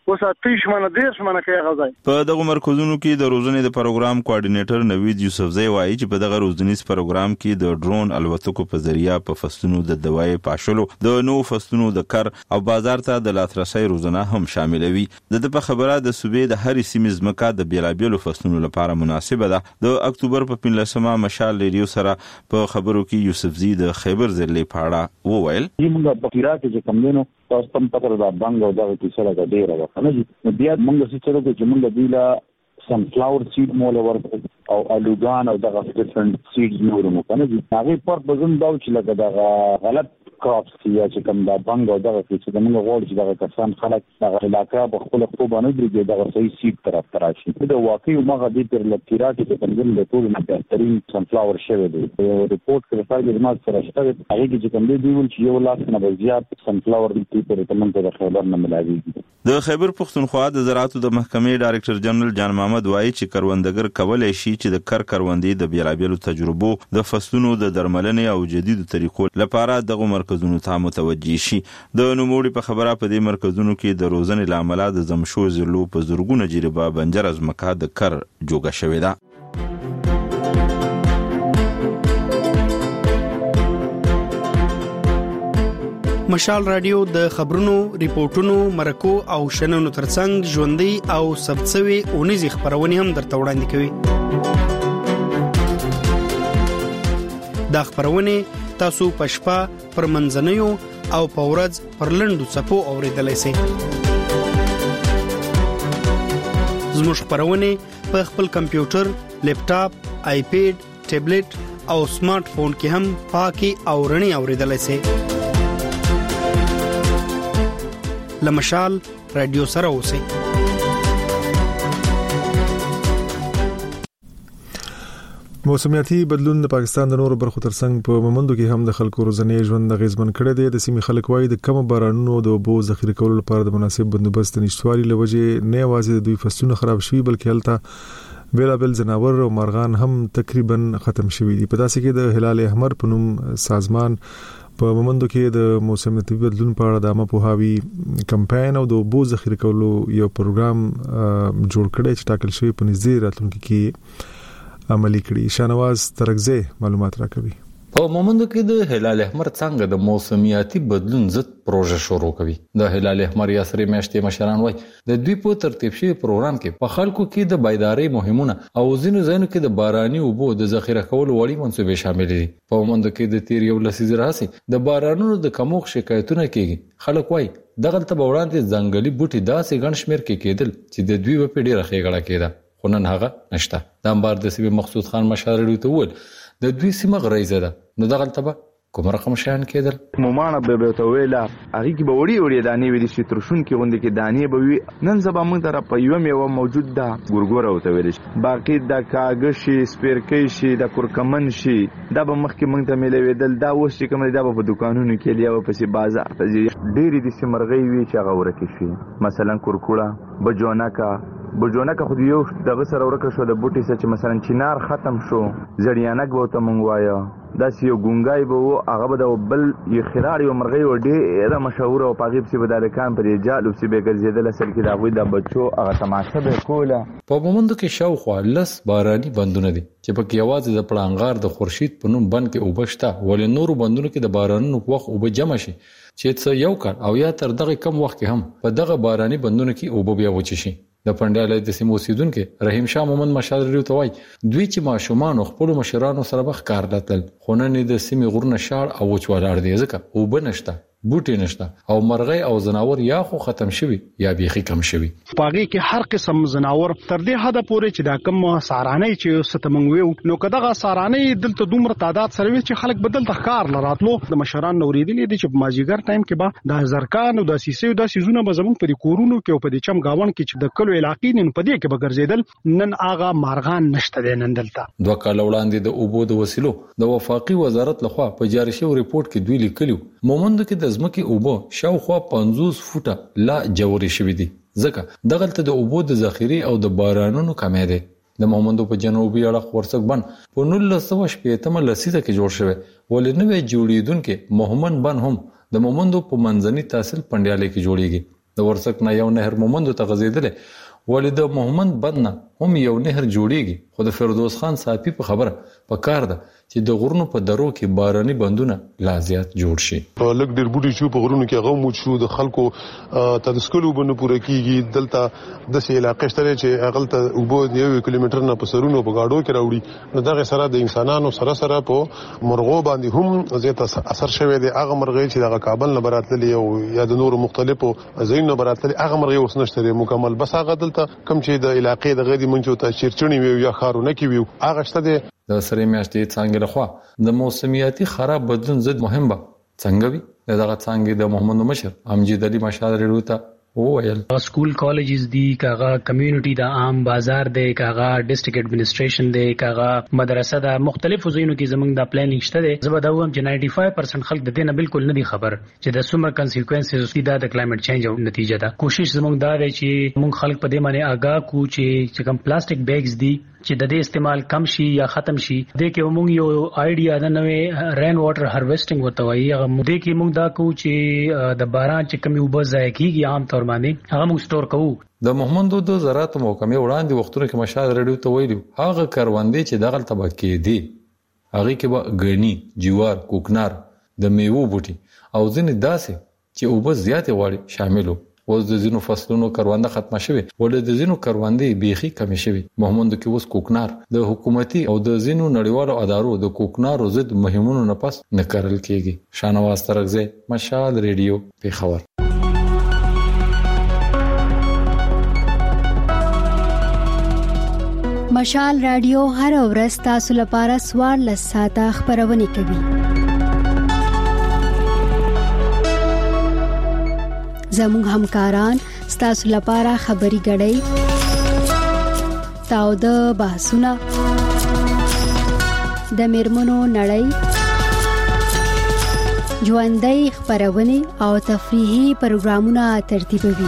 اوس 30 منه 10 منه کې غځای. په دغه مرکزونو کې د روزنې د پروګرام کوارډینیټر نوید یوسفزئی وایي چې په دغه روزنیز پروګرام کې د ډرون الوتکو په ذریعہ په فصلونو د دوای پاشلو د نو فصلونو د کر او بازار ته د لاسرسي روزنه هم شاملوي. د په خبره د صوبې د هرې سیمې ځمکه د بیلابیلو فصلونو لپاره مناسبه ده. د اکتوبر په 15مه مشال ریډیو سره په خبرو کې یوسفزئی د خیبر ضلع په اړه وویل. موږ په عراق کې کوم دینو تاسو هم پکړه د بانګ او دغه کیسه راغلی ډیره وخت نه دي. بیا موږ څه چلو چې موږ دیلا سم فلاور سیډ مول ورته او الوګان او دغه ډیفرنٹ سیډز نورو مو کنه دي. هغه پر بزن دا چې لکه دغه غلط کراپس چې کوم دا بانګ او دغه چې د موږ غوړ چې دغه کسان خلک دغه علاقه په خپل خو باندې درګي دغه صحیح سیډ طرف تراشي. دا واقعي مغه دې تر لکیرات چې کوم د ټول نه بهترین سن فلاور شوی دی. ریپورت کې فرق د ماده سره شته هغه چې کوم دی ویل چې یو لاس نه زیات سن فلاور دې په ریکمند د خبر نه ملاويږي. د خیبر پښتونخوا د زراعت د محکمې ډایرکټر جنرال جان محمد وایي چې کروندګر کولای شي چې د کروندې د بیلابیلو تجربو د فصلونو د درملنې او جديدو طریقو لپاره دغه مرکزونو ته متوجي شي. د نوموړي په خبره په دې مرکزونو کې د روزنې لامل د زمشو زلو په زورګونه جریبه بنجر از مکه د کر جوګه شوې ده. مشال رادیو د خبرونو، ریپورتونو، مرکو او شننو ترڅنګ ژوندۍ او ثبتسوي اونیزي خبرونه هم درته وړاندې کوي. دا خبرونه تاسو په شپه پر منځنیو او په ورځ پر لنډو څپو اوریدلای شئ. زموږ خبرونه په خپل کمپیوټر، لیپټاپ، آیپیډ، ټابلیټ او سمارټ فون کې هم پاکي او رڼي اوریدلای شئ. لمشال رادیو سره اوسئ. موسمیاتي بدلون د پاکستان د نورو برخو ترڅنګ په مومندو کې هم د خلکو روزنې ژوند غیزمن کړی دی. د سیمې خلک وایي د کم بارانونو د اوبو ذخیره کولو لپاره د مناسب بندوبست نشټوالي لوجې نه یوازې د دوی فصلونه خراب شوي بلکې هلته بیلابل ځناور او مارغان هم تقریبا ختم شوي دي. په داسې کې د هلال احمر په نوم سازمان په مومندو کې د موسمیاتي بدلون په اړه د عامه پوهاوي کمپاین او د اوبو ذخیره کولو یو پروګرام جوړ کړی چې ټاکل شوی په نږدې راتلونکي کې عملي کړي. شانواز ترغزه معلومات راکوي. په مومندو کې د هلال احمر څنګه د موسمیاتي بدلون ضد پروژه شروع کوي. د هلال احمر یاسری میاشتې مشران وایي د دوی په ترتیب شوی پروګرام کې په خلکو کې د بایداری مهمونه او ځینو ځینو کې د باراني اوبو د ذخیره کولو وړي منصوبې شامل دي. په مومندو کې د تیر یو لسیزه راځي د بارانونو د کموخ شکایتونه کیږي. خلک وایي دغه ته وړاندې ځنګلي بوټي داسې ګڼ شمیر کې کېدل چې د دوی په ډیره خېګړه کېده. خو نن هغه نشته. د انبار د سیمې مقصود خان مشاورې ته وویل د دوی سیمه غریزه ده نو دغه ته کوم رقم شان کېدل. مومانه به ته ویلا هغه کې به وړي دانې وې د شترشون کې غونډه کې دانې به وي. نن سبا موږ ته په یو میوه موجود ده ګورګوره او ته ویل باقي د کاغذ شي سپیرکې شي د کورکمن شي دا به مخکې موږ ته ملويدل. دا اوس چې کوم دا په دکانونو کې لیا په سي بازار ته ډېری د سیمرغي وی چې هغه ورکه شي. مثلا کورکوړه بجونکه خو یو دغه سره ورکه شو د بوټي سره چې مثلا چینار ختم شو زړیانک به ته مونږ وایو دا یو ګونګای به هغه به د بل یو خرار یو مرغۍ و ډېره مشهور او پاغیب سی بدارکان پر جالو سی به ګرځیدل اصل کې دا غوي د بچو هغه تماشه به کوله. په مومندو کې شاوخوا لس باراني بندونه دي چې په کې یوازې د پړانګار د خورشید په نوم بند کې وبشته ولې نورو بندونو کې د بارانونو وخت وب جمع شي چې څه یو کار او یا تر دغه کم وخت کې هم په دغه باراني بندونو کې وب بیا وچی شي. د پندالای د سیمو اوسیدونکو رحیم شاه مومند مشاورې ته وایي دوی چې ماشومان خپل مشرانو سره بخ کار لاتل خو نن د سیمې غرونه شاړ او وچوالار دي ځکه او بنشته بوټي نشته او مرغۍ او زناور یا خو ختم شوي یا بیخي کم شوي. پاغي کې هر قسم زناور تر دې حد پورې چې دا کم سارانه چې ستمنګوي نو کداغه سارانه دلته دومره تعداد سره چې خلک بدل د ښکار لراتلو د مشران نوریدلې دي چې ماجیګر ټایم کې به د زرکان او د سیسې د سيزونه به زمون په کورونو کې او په دې چم گاون کې چې د کلو علاقې نن په دې کې به ګرځیدل. نن آغا مارغان نشته نن دلته. دوه کال وړاندې د اوبو د وسیلو د وفاقي وزارت لخوا په جاری شوی ریپورت کې دوی لیکلو مومندو کې د ځمکې اوبو شاوخوا 50 فوټه لا جوړې شوې دي ځکه دغلته د اوبو د ذخیره او د بارانونو کمې ده. د مومندو په جنوبي اړخ ورڅک بن په 1918 لسیزه کې جوړ شوی ولې نوې جوړیدونکو مومن بن هم د مومندو په منځني تحصیل پندیالې کې جوړیږي. د ورڅک نه یو نهر مومند ته غزیدل ولې د مومند بدنه هم یو نهر جوړیږي خو د فردوس خان صافي په خبره په کار ده چې د غرونو په درو کې باراني بندونه لا زیات جوړ شي. لګ ډېر بوټي چې په غرونو کې هغه موج شو د خلکو تدسکلو بنو پوره کیږي دلته د سې علاقې شته چې هغه ته وبو 1 کیلومتر نه په سرونو په گاډو کې راوړي نو دغه سره د انسانانو سره په مرغو باندې هم زیات اثر شوی دی. هغه مرغې چې د کابل نه براتلې او یا د نورو مختلفو ځایونو براتلې هغه مرغې اوس نشته مکمل بس هغه دلته کم چې د علاقې د غدي منچو ته چیرچونی وي یا خارونه کې وي هغه شته دی. د سره میاشتې څنګه لخوا د موسمیاتي خراب بدلون ضد مهم به څنګه وي دغه څنګه د محمد مشر امجد علي مشال ریډو وویل سکول کالجز دی کاغه کمیونټي د عام بازار دی کاغه ډیسټریکټ اډمنسټریشن دی کاغه مدرسه د مختلفو ځایونو کې زمونږ د پلانینګ شته دی زبر دا وم چې 95% خلک د دې نه بالکل نه دي خبر چې د سومر کانسیکوئنسز د کلایمټ چینج او نتیجه ده. کوشش زمونږ دا دی چې مونږ خلک په دې باندې آگاه کو چې کوم پلاستیک بیگز دي چې د دې استعمال کم شي یا ختم شي. د کې موږ یو آیډیا د نوې رین واټر هارویسټینګ ورته وایي هغه د کې موږ دا کوو چې د باران چې کمی وبو ځای کیږي عام طور باندې هغه موږ سٹور کوو. د محمد د زراعت محکمې وړاندې وختونو کې مشال ریډیو ته ویلو هغه کاروندې چې دغه طبقه دي هغه کې به غنی جوار کوکنار د میوه بوټي او ځینې داسې چې وبو زیاتې غواړي شاملو. اوس د زینو فصلونو کرونده ختمه شوه ولې د زینو کروندې بیخي کم شوه. محمد کې اوس کوکنار د حکومتي او د زینو نړیوالو ادارو د کوکنارو ضد مهمونو نه پس نه کارل کیږي. شانواز ترغزه مشال ریډیو پیښور. مشال رادیو هر ورځ تاسو لپاره 14 ساعته خبرونه کوي. زموږ همکاران ستاسو لپاره خبري غړي تاو د بحثونه د میرمنو نړۍ ژوندۍ خبرونه او تفریحي پروګرامونه ترتیبوي.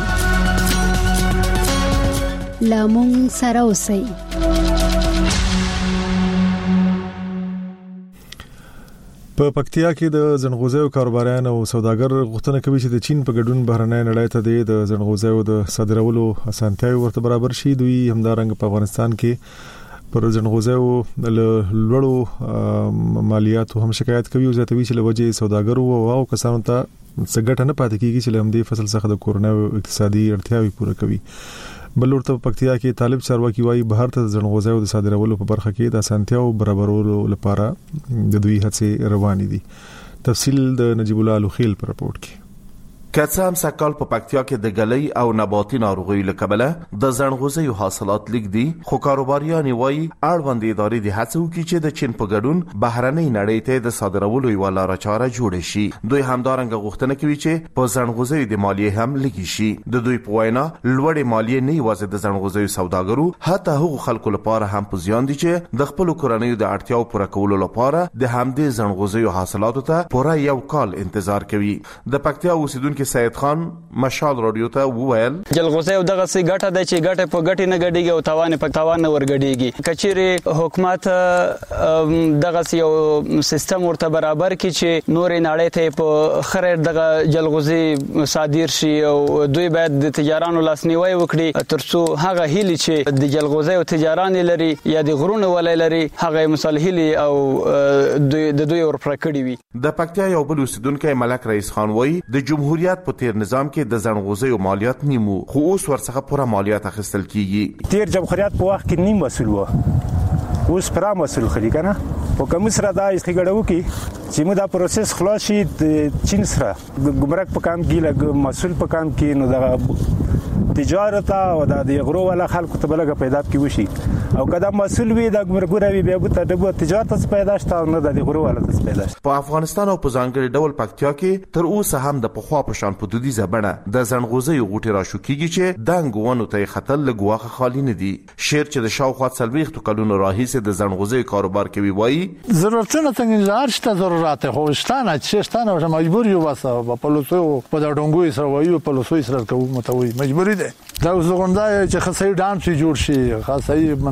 لامون سره اوسئ. په پکتیا کې د زنغوزیو کاروباريان او سوداګر غوښتنه کوي چې د چین په ګډون بهرنۍ نړۍ ته د زنغوزیو د صادرولو اسانتیاوي ورته برابر شي. دوی همدارنګ په افغانستان کې پر زنغوزیو لوړو مالیاتو هم شکایت کوي او زیاتوي چې لوجه سوداګرو او کسانو ته څنګه نه پاتې کیږي چې لمدې فصل څخه د کورونو اقتصادي اړتیاوي پوره کوي. بلور ته پکتیا کې طالب چارواکي وايي بهر ته زنغوزیو د صادرولو په برخه کې د اسانتیاو برابرولو لپاره د دوی هڅې روانې دي. تفصیل د نجیب الله لوخیل په رپورت کې. کڅام سکال په پکتیا کې د غلۍ او نباتي ناروغیو لکبله د زنغوزیو حاصلات لیک دي خو کاروباریان وايي اړوند ادارې د هڅو کې چې د چین په ګډون بهرنۍ نړۍ ته د صادرولو یو لار چاره جوړ شي. دوی همدارنګه غوښتنه کوي چې په زنغوزیو د مالیه هم لګي شي. د دوی په وینا لوړې مالیه نه یوازې د زنغوزیو سوداګرو حتی هغو خلکو لپاره هم په زیان دي چې د خپل کورنیو د اړتیاو پوره کولو لپاره د همدې زنغوزیو حاصلاتو ته پوره یو کال انتظار کوي. د پکتیا اوسیدونکو سید خان مشال رادیو ته وویل جلغوزه دغه سي ګټه د چې ګټه په ګټه نه غډيږي او توان په توان نه ورګډيږي. کچيري حکومت دغه یو سیستم ورته برابر کړي چې نورې نړۍ ته په خیر دغه جلغوزه صادر شي او دوی باید د تجارانو لاسنیوي وکړي ترڅو هغه هیلي چې د جلغوزه او تجاران لري یا د غرونو ولې لري هغه مصالحي او د دوی ورپرکړي وي. د پکتیا یو بل اوسیدونکو ملک رئیس خان وایي د جمهوریت په تیر نظام کې د زنغوزیو مالیات نیمو خو اوس ورڅخه پوره مالیات اخیستل کیږي. تیر جمهوریت په وخت کې نیم مسول و اوس پرا مسول خلی کنه په کوم سره دا استګړو کې چې موږ دا پروسس خلاص شي د چین سره ګمرک په کام کې لګ مسول په کام کې نو دا تجارت او د غرو ولا خلکو ته بلګه پیدا کی وشي او کدا مسول وي د ګمرګوروي بیا بوته د تجارت څخه پیدا شته نه د غرو ولا څخه پیدا شته. په افغانستان او په ځانګړي ډول پکتیا کې تر اوسه هم د پخوا په شان په دودیزه بڼه د زنغوزیو غوټي راشو کیږي چې دنګونو ته خطر لګواخه خالی نه دي. شیر چې د شاوخوا 40 کلونو راهیسه د زنغوزیو کاروبار کوي وایي ضرورتونه څنګه هرڅه ضرورت خو شتانه چې شتانه مجبور یو واسه په لوسو په ډونګوي سره وایو په لوسو سره کوو متوي مجبوری ده. دا زغوندا چې خاصي ډانس جوړ شي خاصي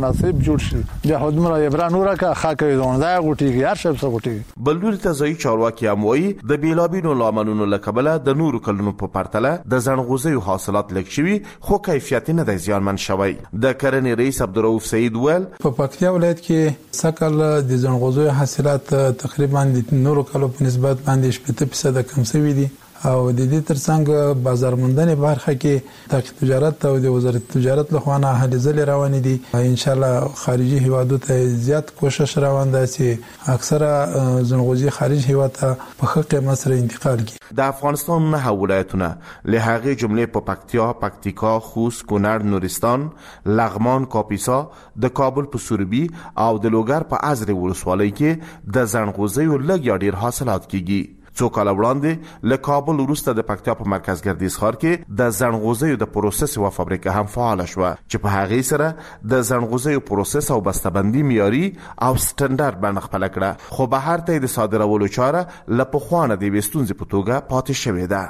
مناسب جوړ شي بیا هدمره یبرانوره کا خاکې ځوندا غوټیږي هر څه غوټیږي. بلوري ته ځای چارواکي اموي د بیلابینو لاملونو لکبله د نورو کلونو په پرتله د زنغوزیو حاصلات لږ شوي خو کیفیت نه د زیانمن شوی. د کرنې رئیس عبدالرؤف سعید ویل په پکتیا ولایت کې سکل د زنغوزیو حاصلات تقریبا د نورو کلو په نسبت باندې 80% کم شوي دي او د دې ترڅنګ بازار موندنې برخه کې تحقیق تجارت او د وزارت تجارت لخوا نه هلې ځلې روان دي. ان شاء الله خارجي هیوادو ته زیات کوشش روان ده چې اکثره زنغوزي خارج هیواد ته په ښه قیمت سره انتقال کړي. د افغانستان نه ولایتونه له هغه جملې په پکتیا، پکتیکا، خوست، کونړ، نورستان، لغمان، کاپیسا، د کابل په سوربي او د لوګر په ازرې ولسوالۍ کې د زنغوزیو لږ یا ډیر حاصلات کیږي. څو کال وړاندې له کابل وروسته د پکتیا په مرکز ګردیز ښار کې د زنغوزیو د پروسس یوه فابریکه هم فعاله شوه چې په هغې سره د زنغوزیو پروسس او بسته‌بندي معیاري او سټنډرډ بڼه خپله کړه، خو بهر ته د صادرولو چاره له پخوا نه د یوې ستونزې په توګه پاتې شوې ده.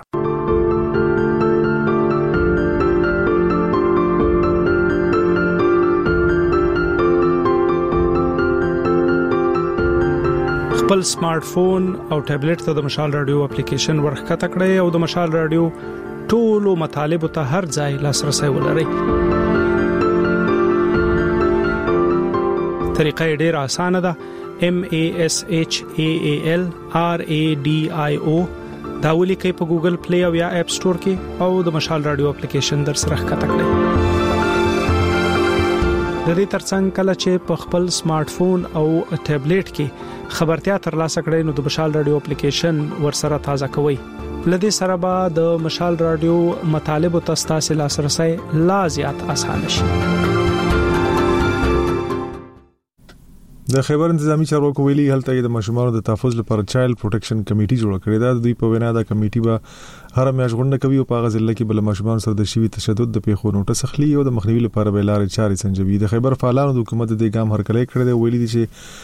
خپل سمارټ فون او ټابلیټ ته د مشال رادیو اپلیکیشن ورخکته کړئ او د مشال رادیو ټولو مطالب ته هر ځای لاسرسي ولرئ. طریقه ډیره اسانه ده. MASHAAL RADIO دا ولیکئ په ګوګل پلی او یا اپ سٹور کې او د مشال رادیو اپلیکیشن در سره ښکته کړئ. د دې ترڅنګ کله چې په خپل سمارټ فون او ټابلیټ کې خبرتیا ترلاسه کړئ نو د مشال رادیو اپلیکیشن ورسره تازه کوئ. لدې سره به د مشال رادیو مطالب او تاسو لاسرسي لا زیات اسانه شي. د خیبر انتظامی چارواکو ویلي هلته د ماشومانو د تحفظ لپاره چایلډ پروټیکشن کمیټي جوړ کړې ده. د دوی په وینا د کمیټي به هر میاشت غونډه کوي او په هغه ځل کې بل ماشومان سره د شوی تشدد د پیښو نوټس اخلي او د مخنیوي لپاره به لارې چارې سنجوي. د خیبر فعالانو د حکومت د ګام هرکلی کړی دی. ویلي دي چې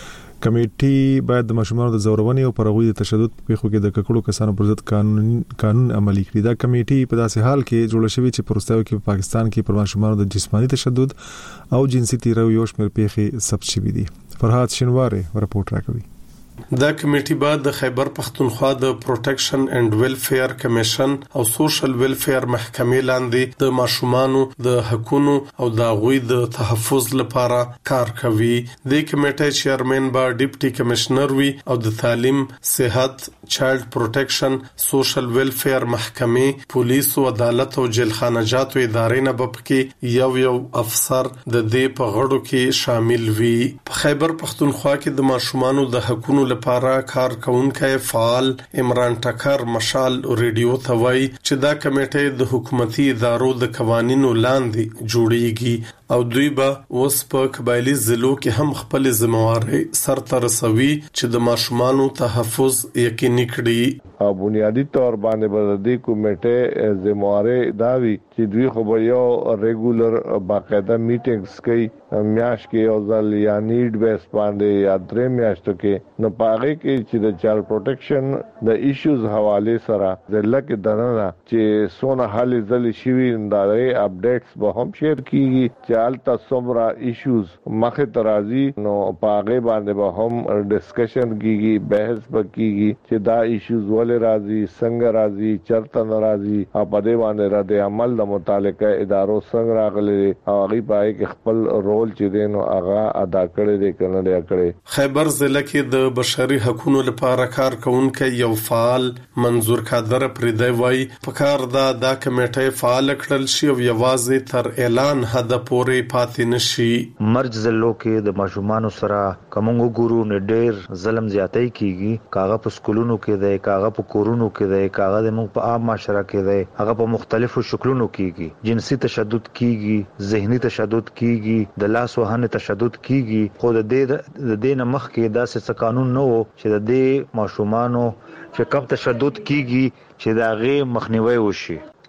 کمیټي باید د ماشومانو د زورونې او پرغوي د تشدد په پیښو کې د ککړو کسانو پر ضد قانون عملي کړي. دا کمیټي په داسې حال کې جوړ شوې چې پروستاو کې په پاکستان کې پر ماشومانو د جسماني تشدد او جنسي تیرو یو شمېر پیښې ثبت شوې دي. فرهاد شینواره رپورټ راکوي. دا کمیټي بعد د خیبر پختونخوا د پروټیکشن اینڈ ویلفیر کمیشن او سوشل ویلفیر محکمې لاندې د ماشومانو د حقوقو او د غوی د تحفظ لپاره کار کوي. د کمیټې چیرمن با ډیپټي کمشنر وی او د تعلیم، صحت، چایلډ پروټیکشن، سوشل ویلفیر محکمې، پولیس او عدالت او جیلخانه جاتو ادارې نه بپکې یو افسر د دې په غړو کې شامل وي. په خیبر پختونخوا کې د ماشومانو د حقوقو لپاره کار کوونکی فعال عمران ټکر مشال ریډیو ته وایي چې دا کمیټه د حکومتي ادارو د قوانینو لاندې جوړیږي او دوی به اوس په قبایلی ضلعو کې هم خپل ذمہواری سرته رسوي چې د ماشومانو تحفظ یقیني کړي. او بنیادی طور باندې به د کمیټه ذمہواری داوي چې دوی خو به یو ریګولر باقاعده میټینګز کوي میاش کې او ځل یا نیډ بیس باندې یا درې میاشتو کې نو پاره کې چې د چایلډ پروټیکشن د ایشوز حواله سره د لکه دنه چې سونه حل ځل شي دا اپډیټس به هم شیر کیږي چې التا سمرا ایشوز مخه ترازی نو پاره باندې به هم ډسکشن کیږي بحث وکیږي چې دا ایشوز ولې راځي څنګه راځي چرته ناراضي او په دې باندې را د عمل د متعلقه ادارو څنګه راغلي او هغه پای کې خپل رول چې دینو هغه ادا کړی دی کنه دی کړی. خیبر ضلع کې د بشري حقوقو لپاره کار کوونکی یو فعال منظور قادر پردی وای په کار دا کمیټه فعال کړل شي او یوازې تر اعلان حد پورې پاتې نشي. مرج ضلعو کې د ماشومانو سره کومو ګورو نه ډېر ظلم زیاتی کیږي. کاغه په سکولونو کې دی، کاغه په کورونو کې دی، کاغه د موږ په عام معاشره کې دی، هغه په مختلفو شکلونو کیږي. جنسي تشدد کیږي، ذهني تشدد کیږي، د لاس وهنې تشدد کیږي. خو د دې نه مخکې داسې قانون نه وو چې د دې ماشومانو چې کم تشدد کیږي چې دا غي مخنیوي وشي.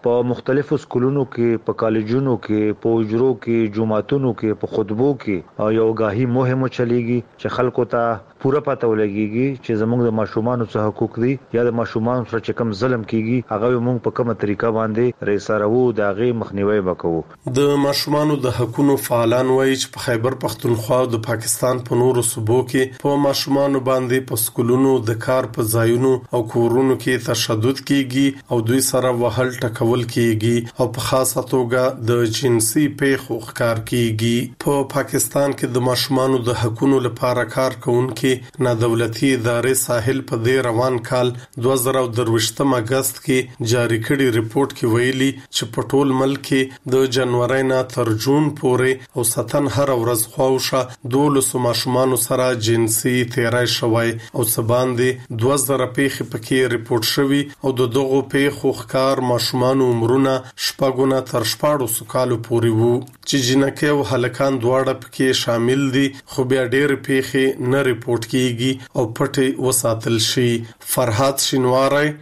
په مختلفو سکولونو کې، په کالجونو کې، په اجرو کې، جمعاتونو کې، په خطبو کې یو غاهي مهم چلیږي چې خلکو ته پوره پته ولګيږي چې زموږ د ماشومان څخه حقوق دي یا د ماشومان سره چې کوم ظلم کیږي هغه موږ په کومه طریقه باندې ریسارو د هغه مخنیوي وکړو. د ماشومان د حقوقو فعالان وایي چې په خیبر پختونخوا او د پاکستان په نورو صوبو کې په ماشومان باندې په سکولونو د کار په ځایونو او کورونو کې تشدد کیږي او دوی سره وهل ټکول کیږي او په خاصه توګه د جنسي پیښو ښکار کیږي. په پاکستان کې د ماشومان د حقوقو لپاره کار کوونکي نه دولتي ادارې ساحل په دې روان کال 2023 اگست کې جاری کړي ریپورت کې ویلي چې په ټول ملک کې د جنوري نه تر جون پورې او ستن هر ورځ خواوشه 12 ماشومان سره جنسي تیرای شوی او سباندې 2000 پیښې پکې ریپورت شوی او د دغه پیښو ښکار ماشومان عمرونه شپږونه تر 14 کال پورې وو چې جنکه او هلکان دواړه پکې شامل دي خو بیا ډېر پیښې نه ریپورت کیږي او پټي وساتل شي. فرحات شینواری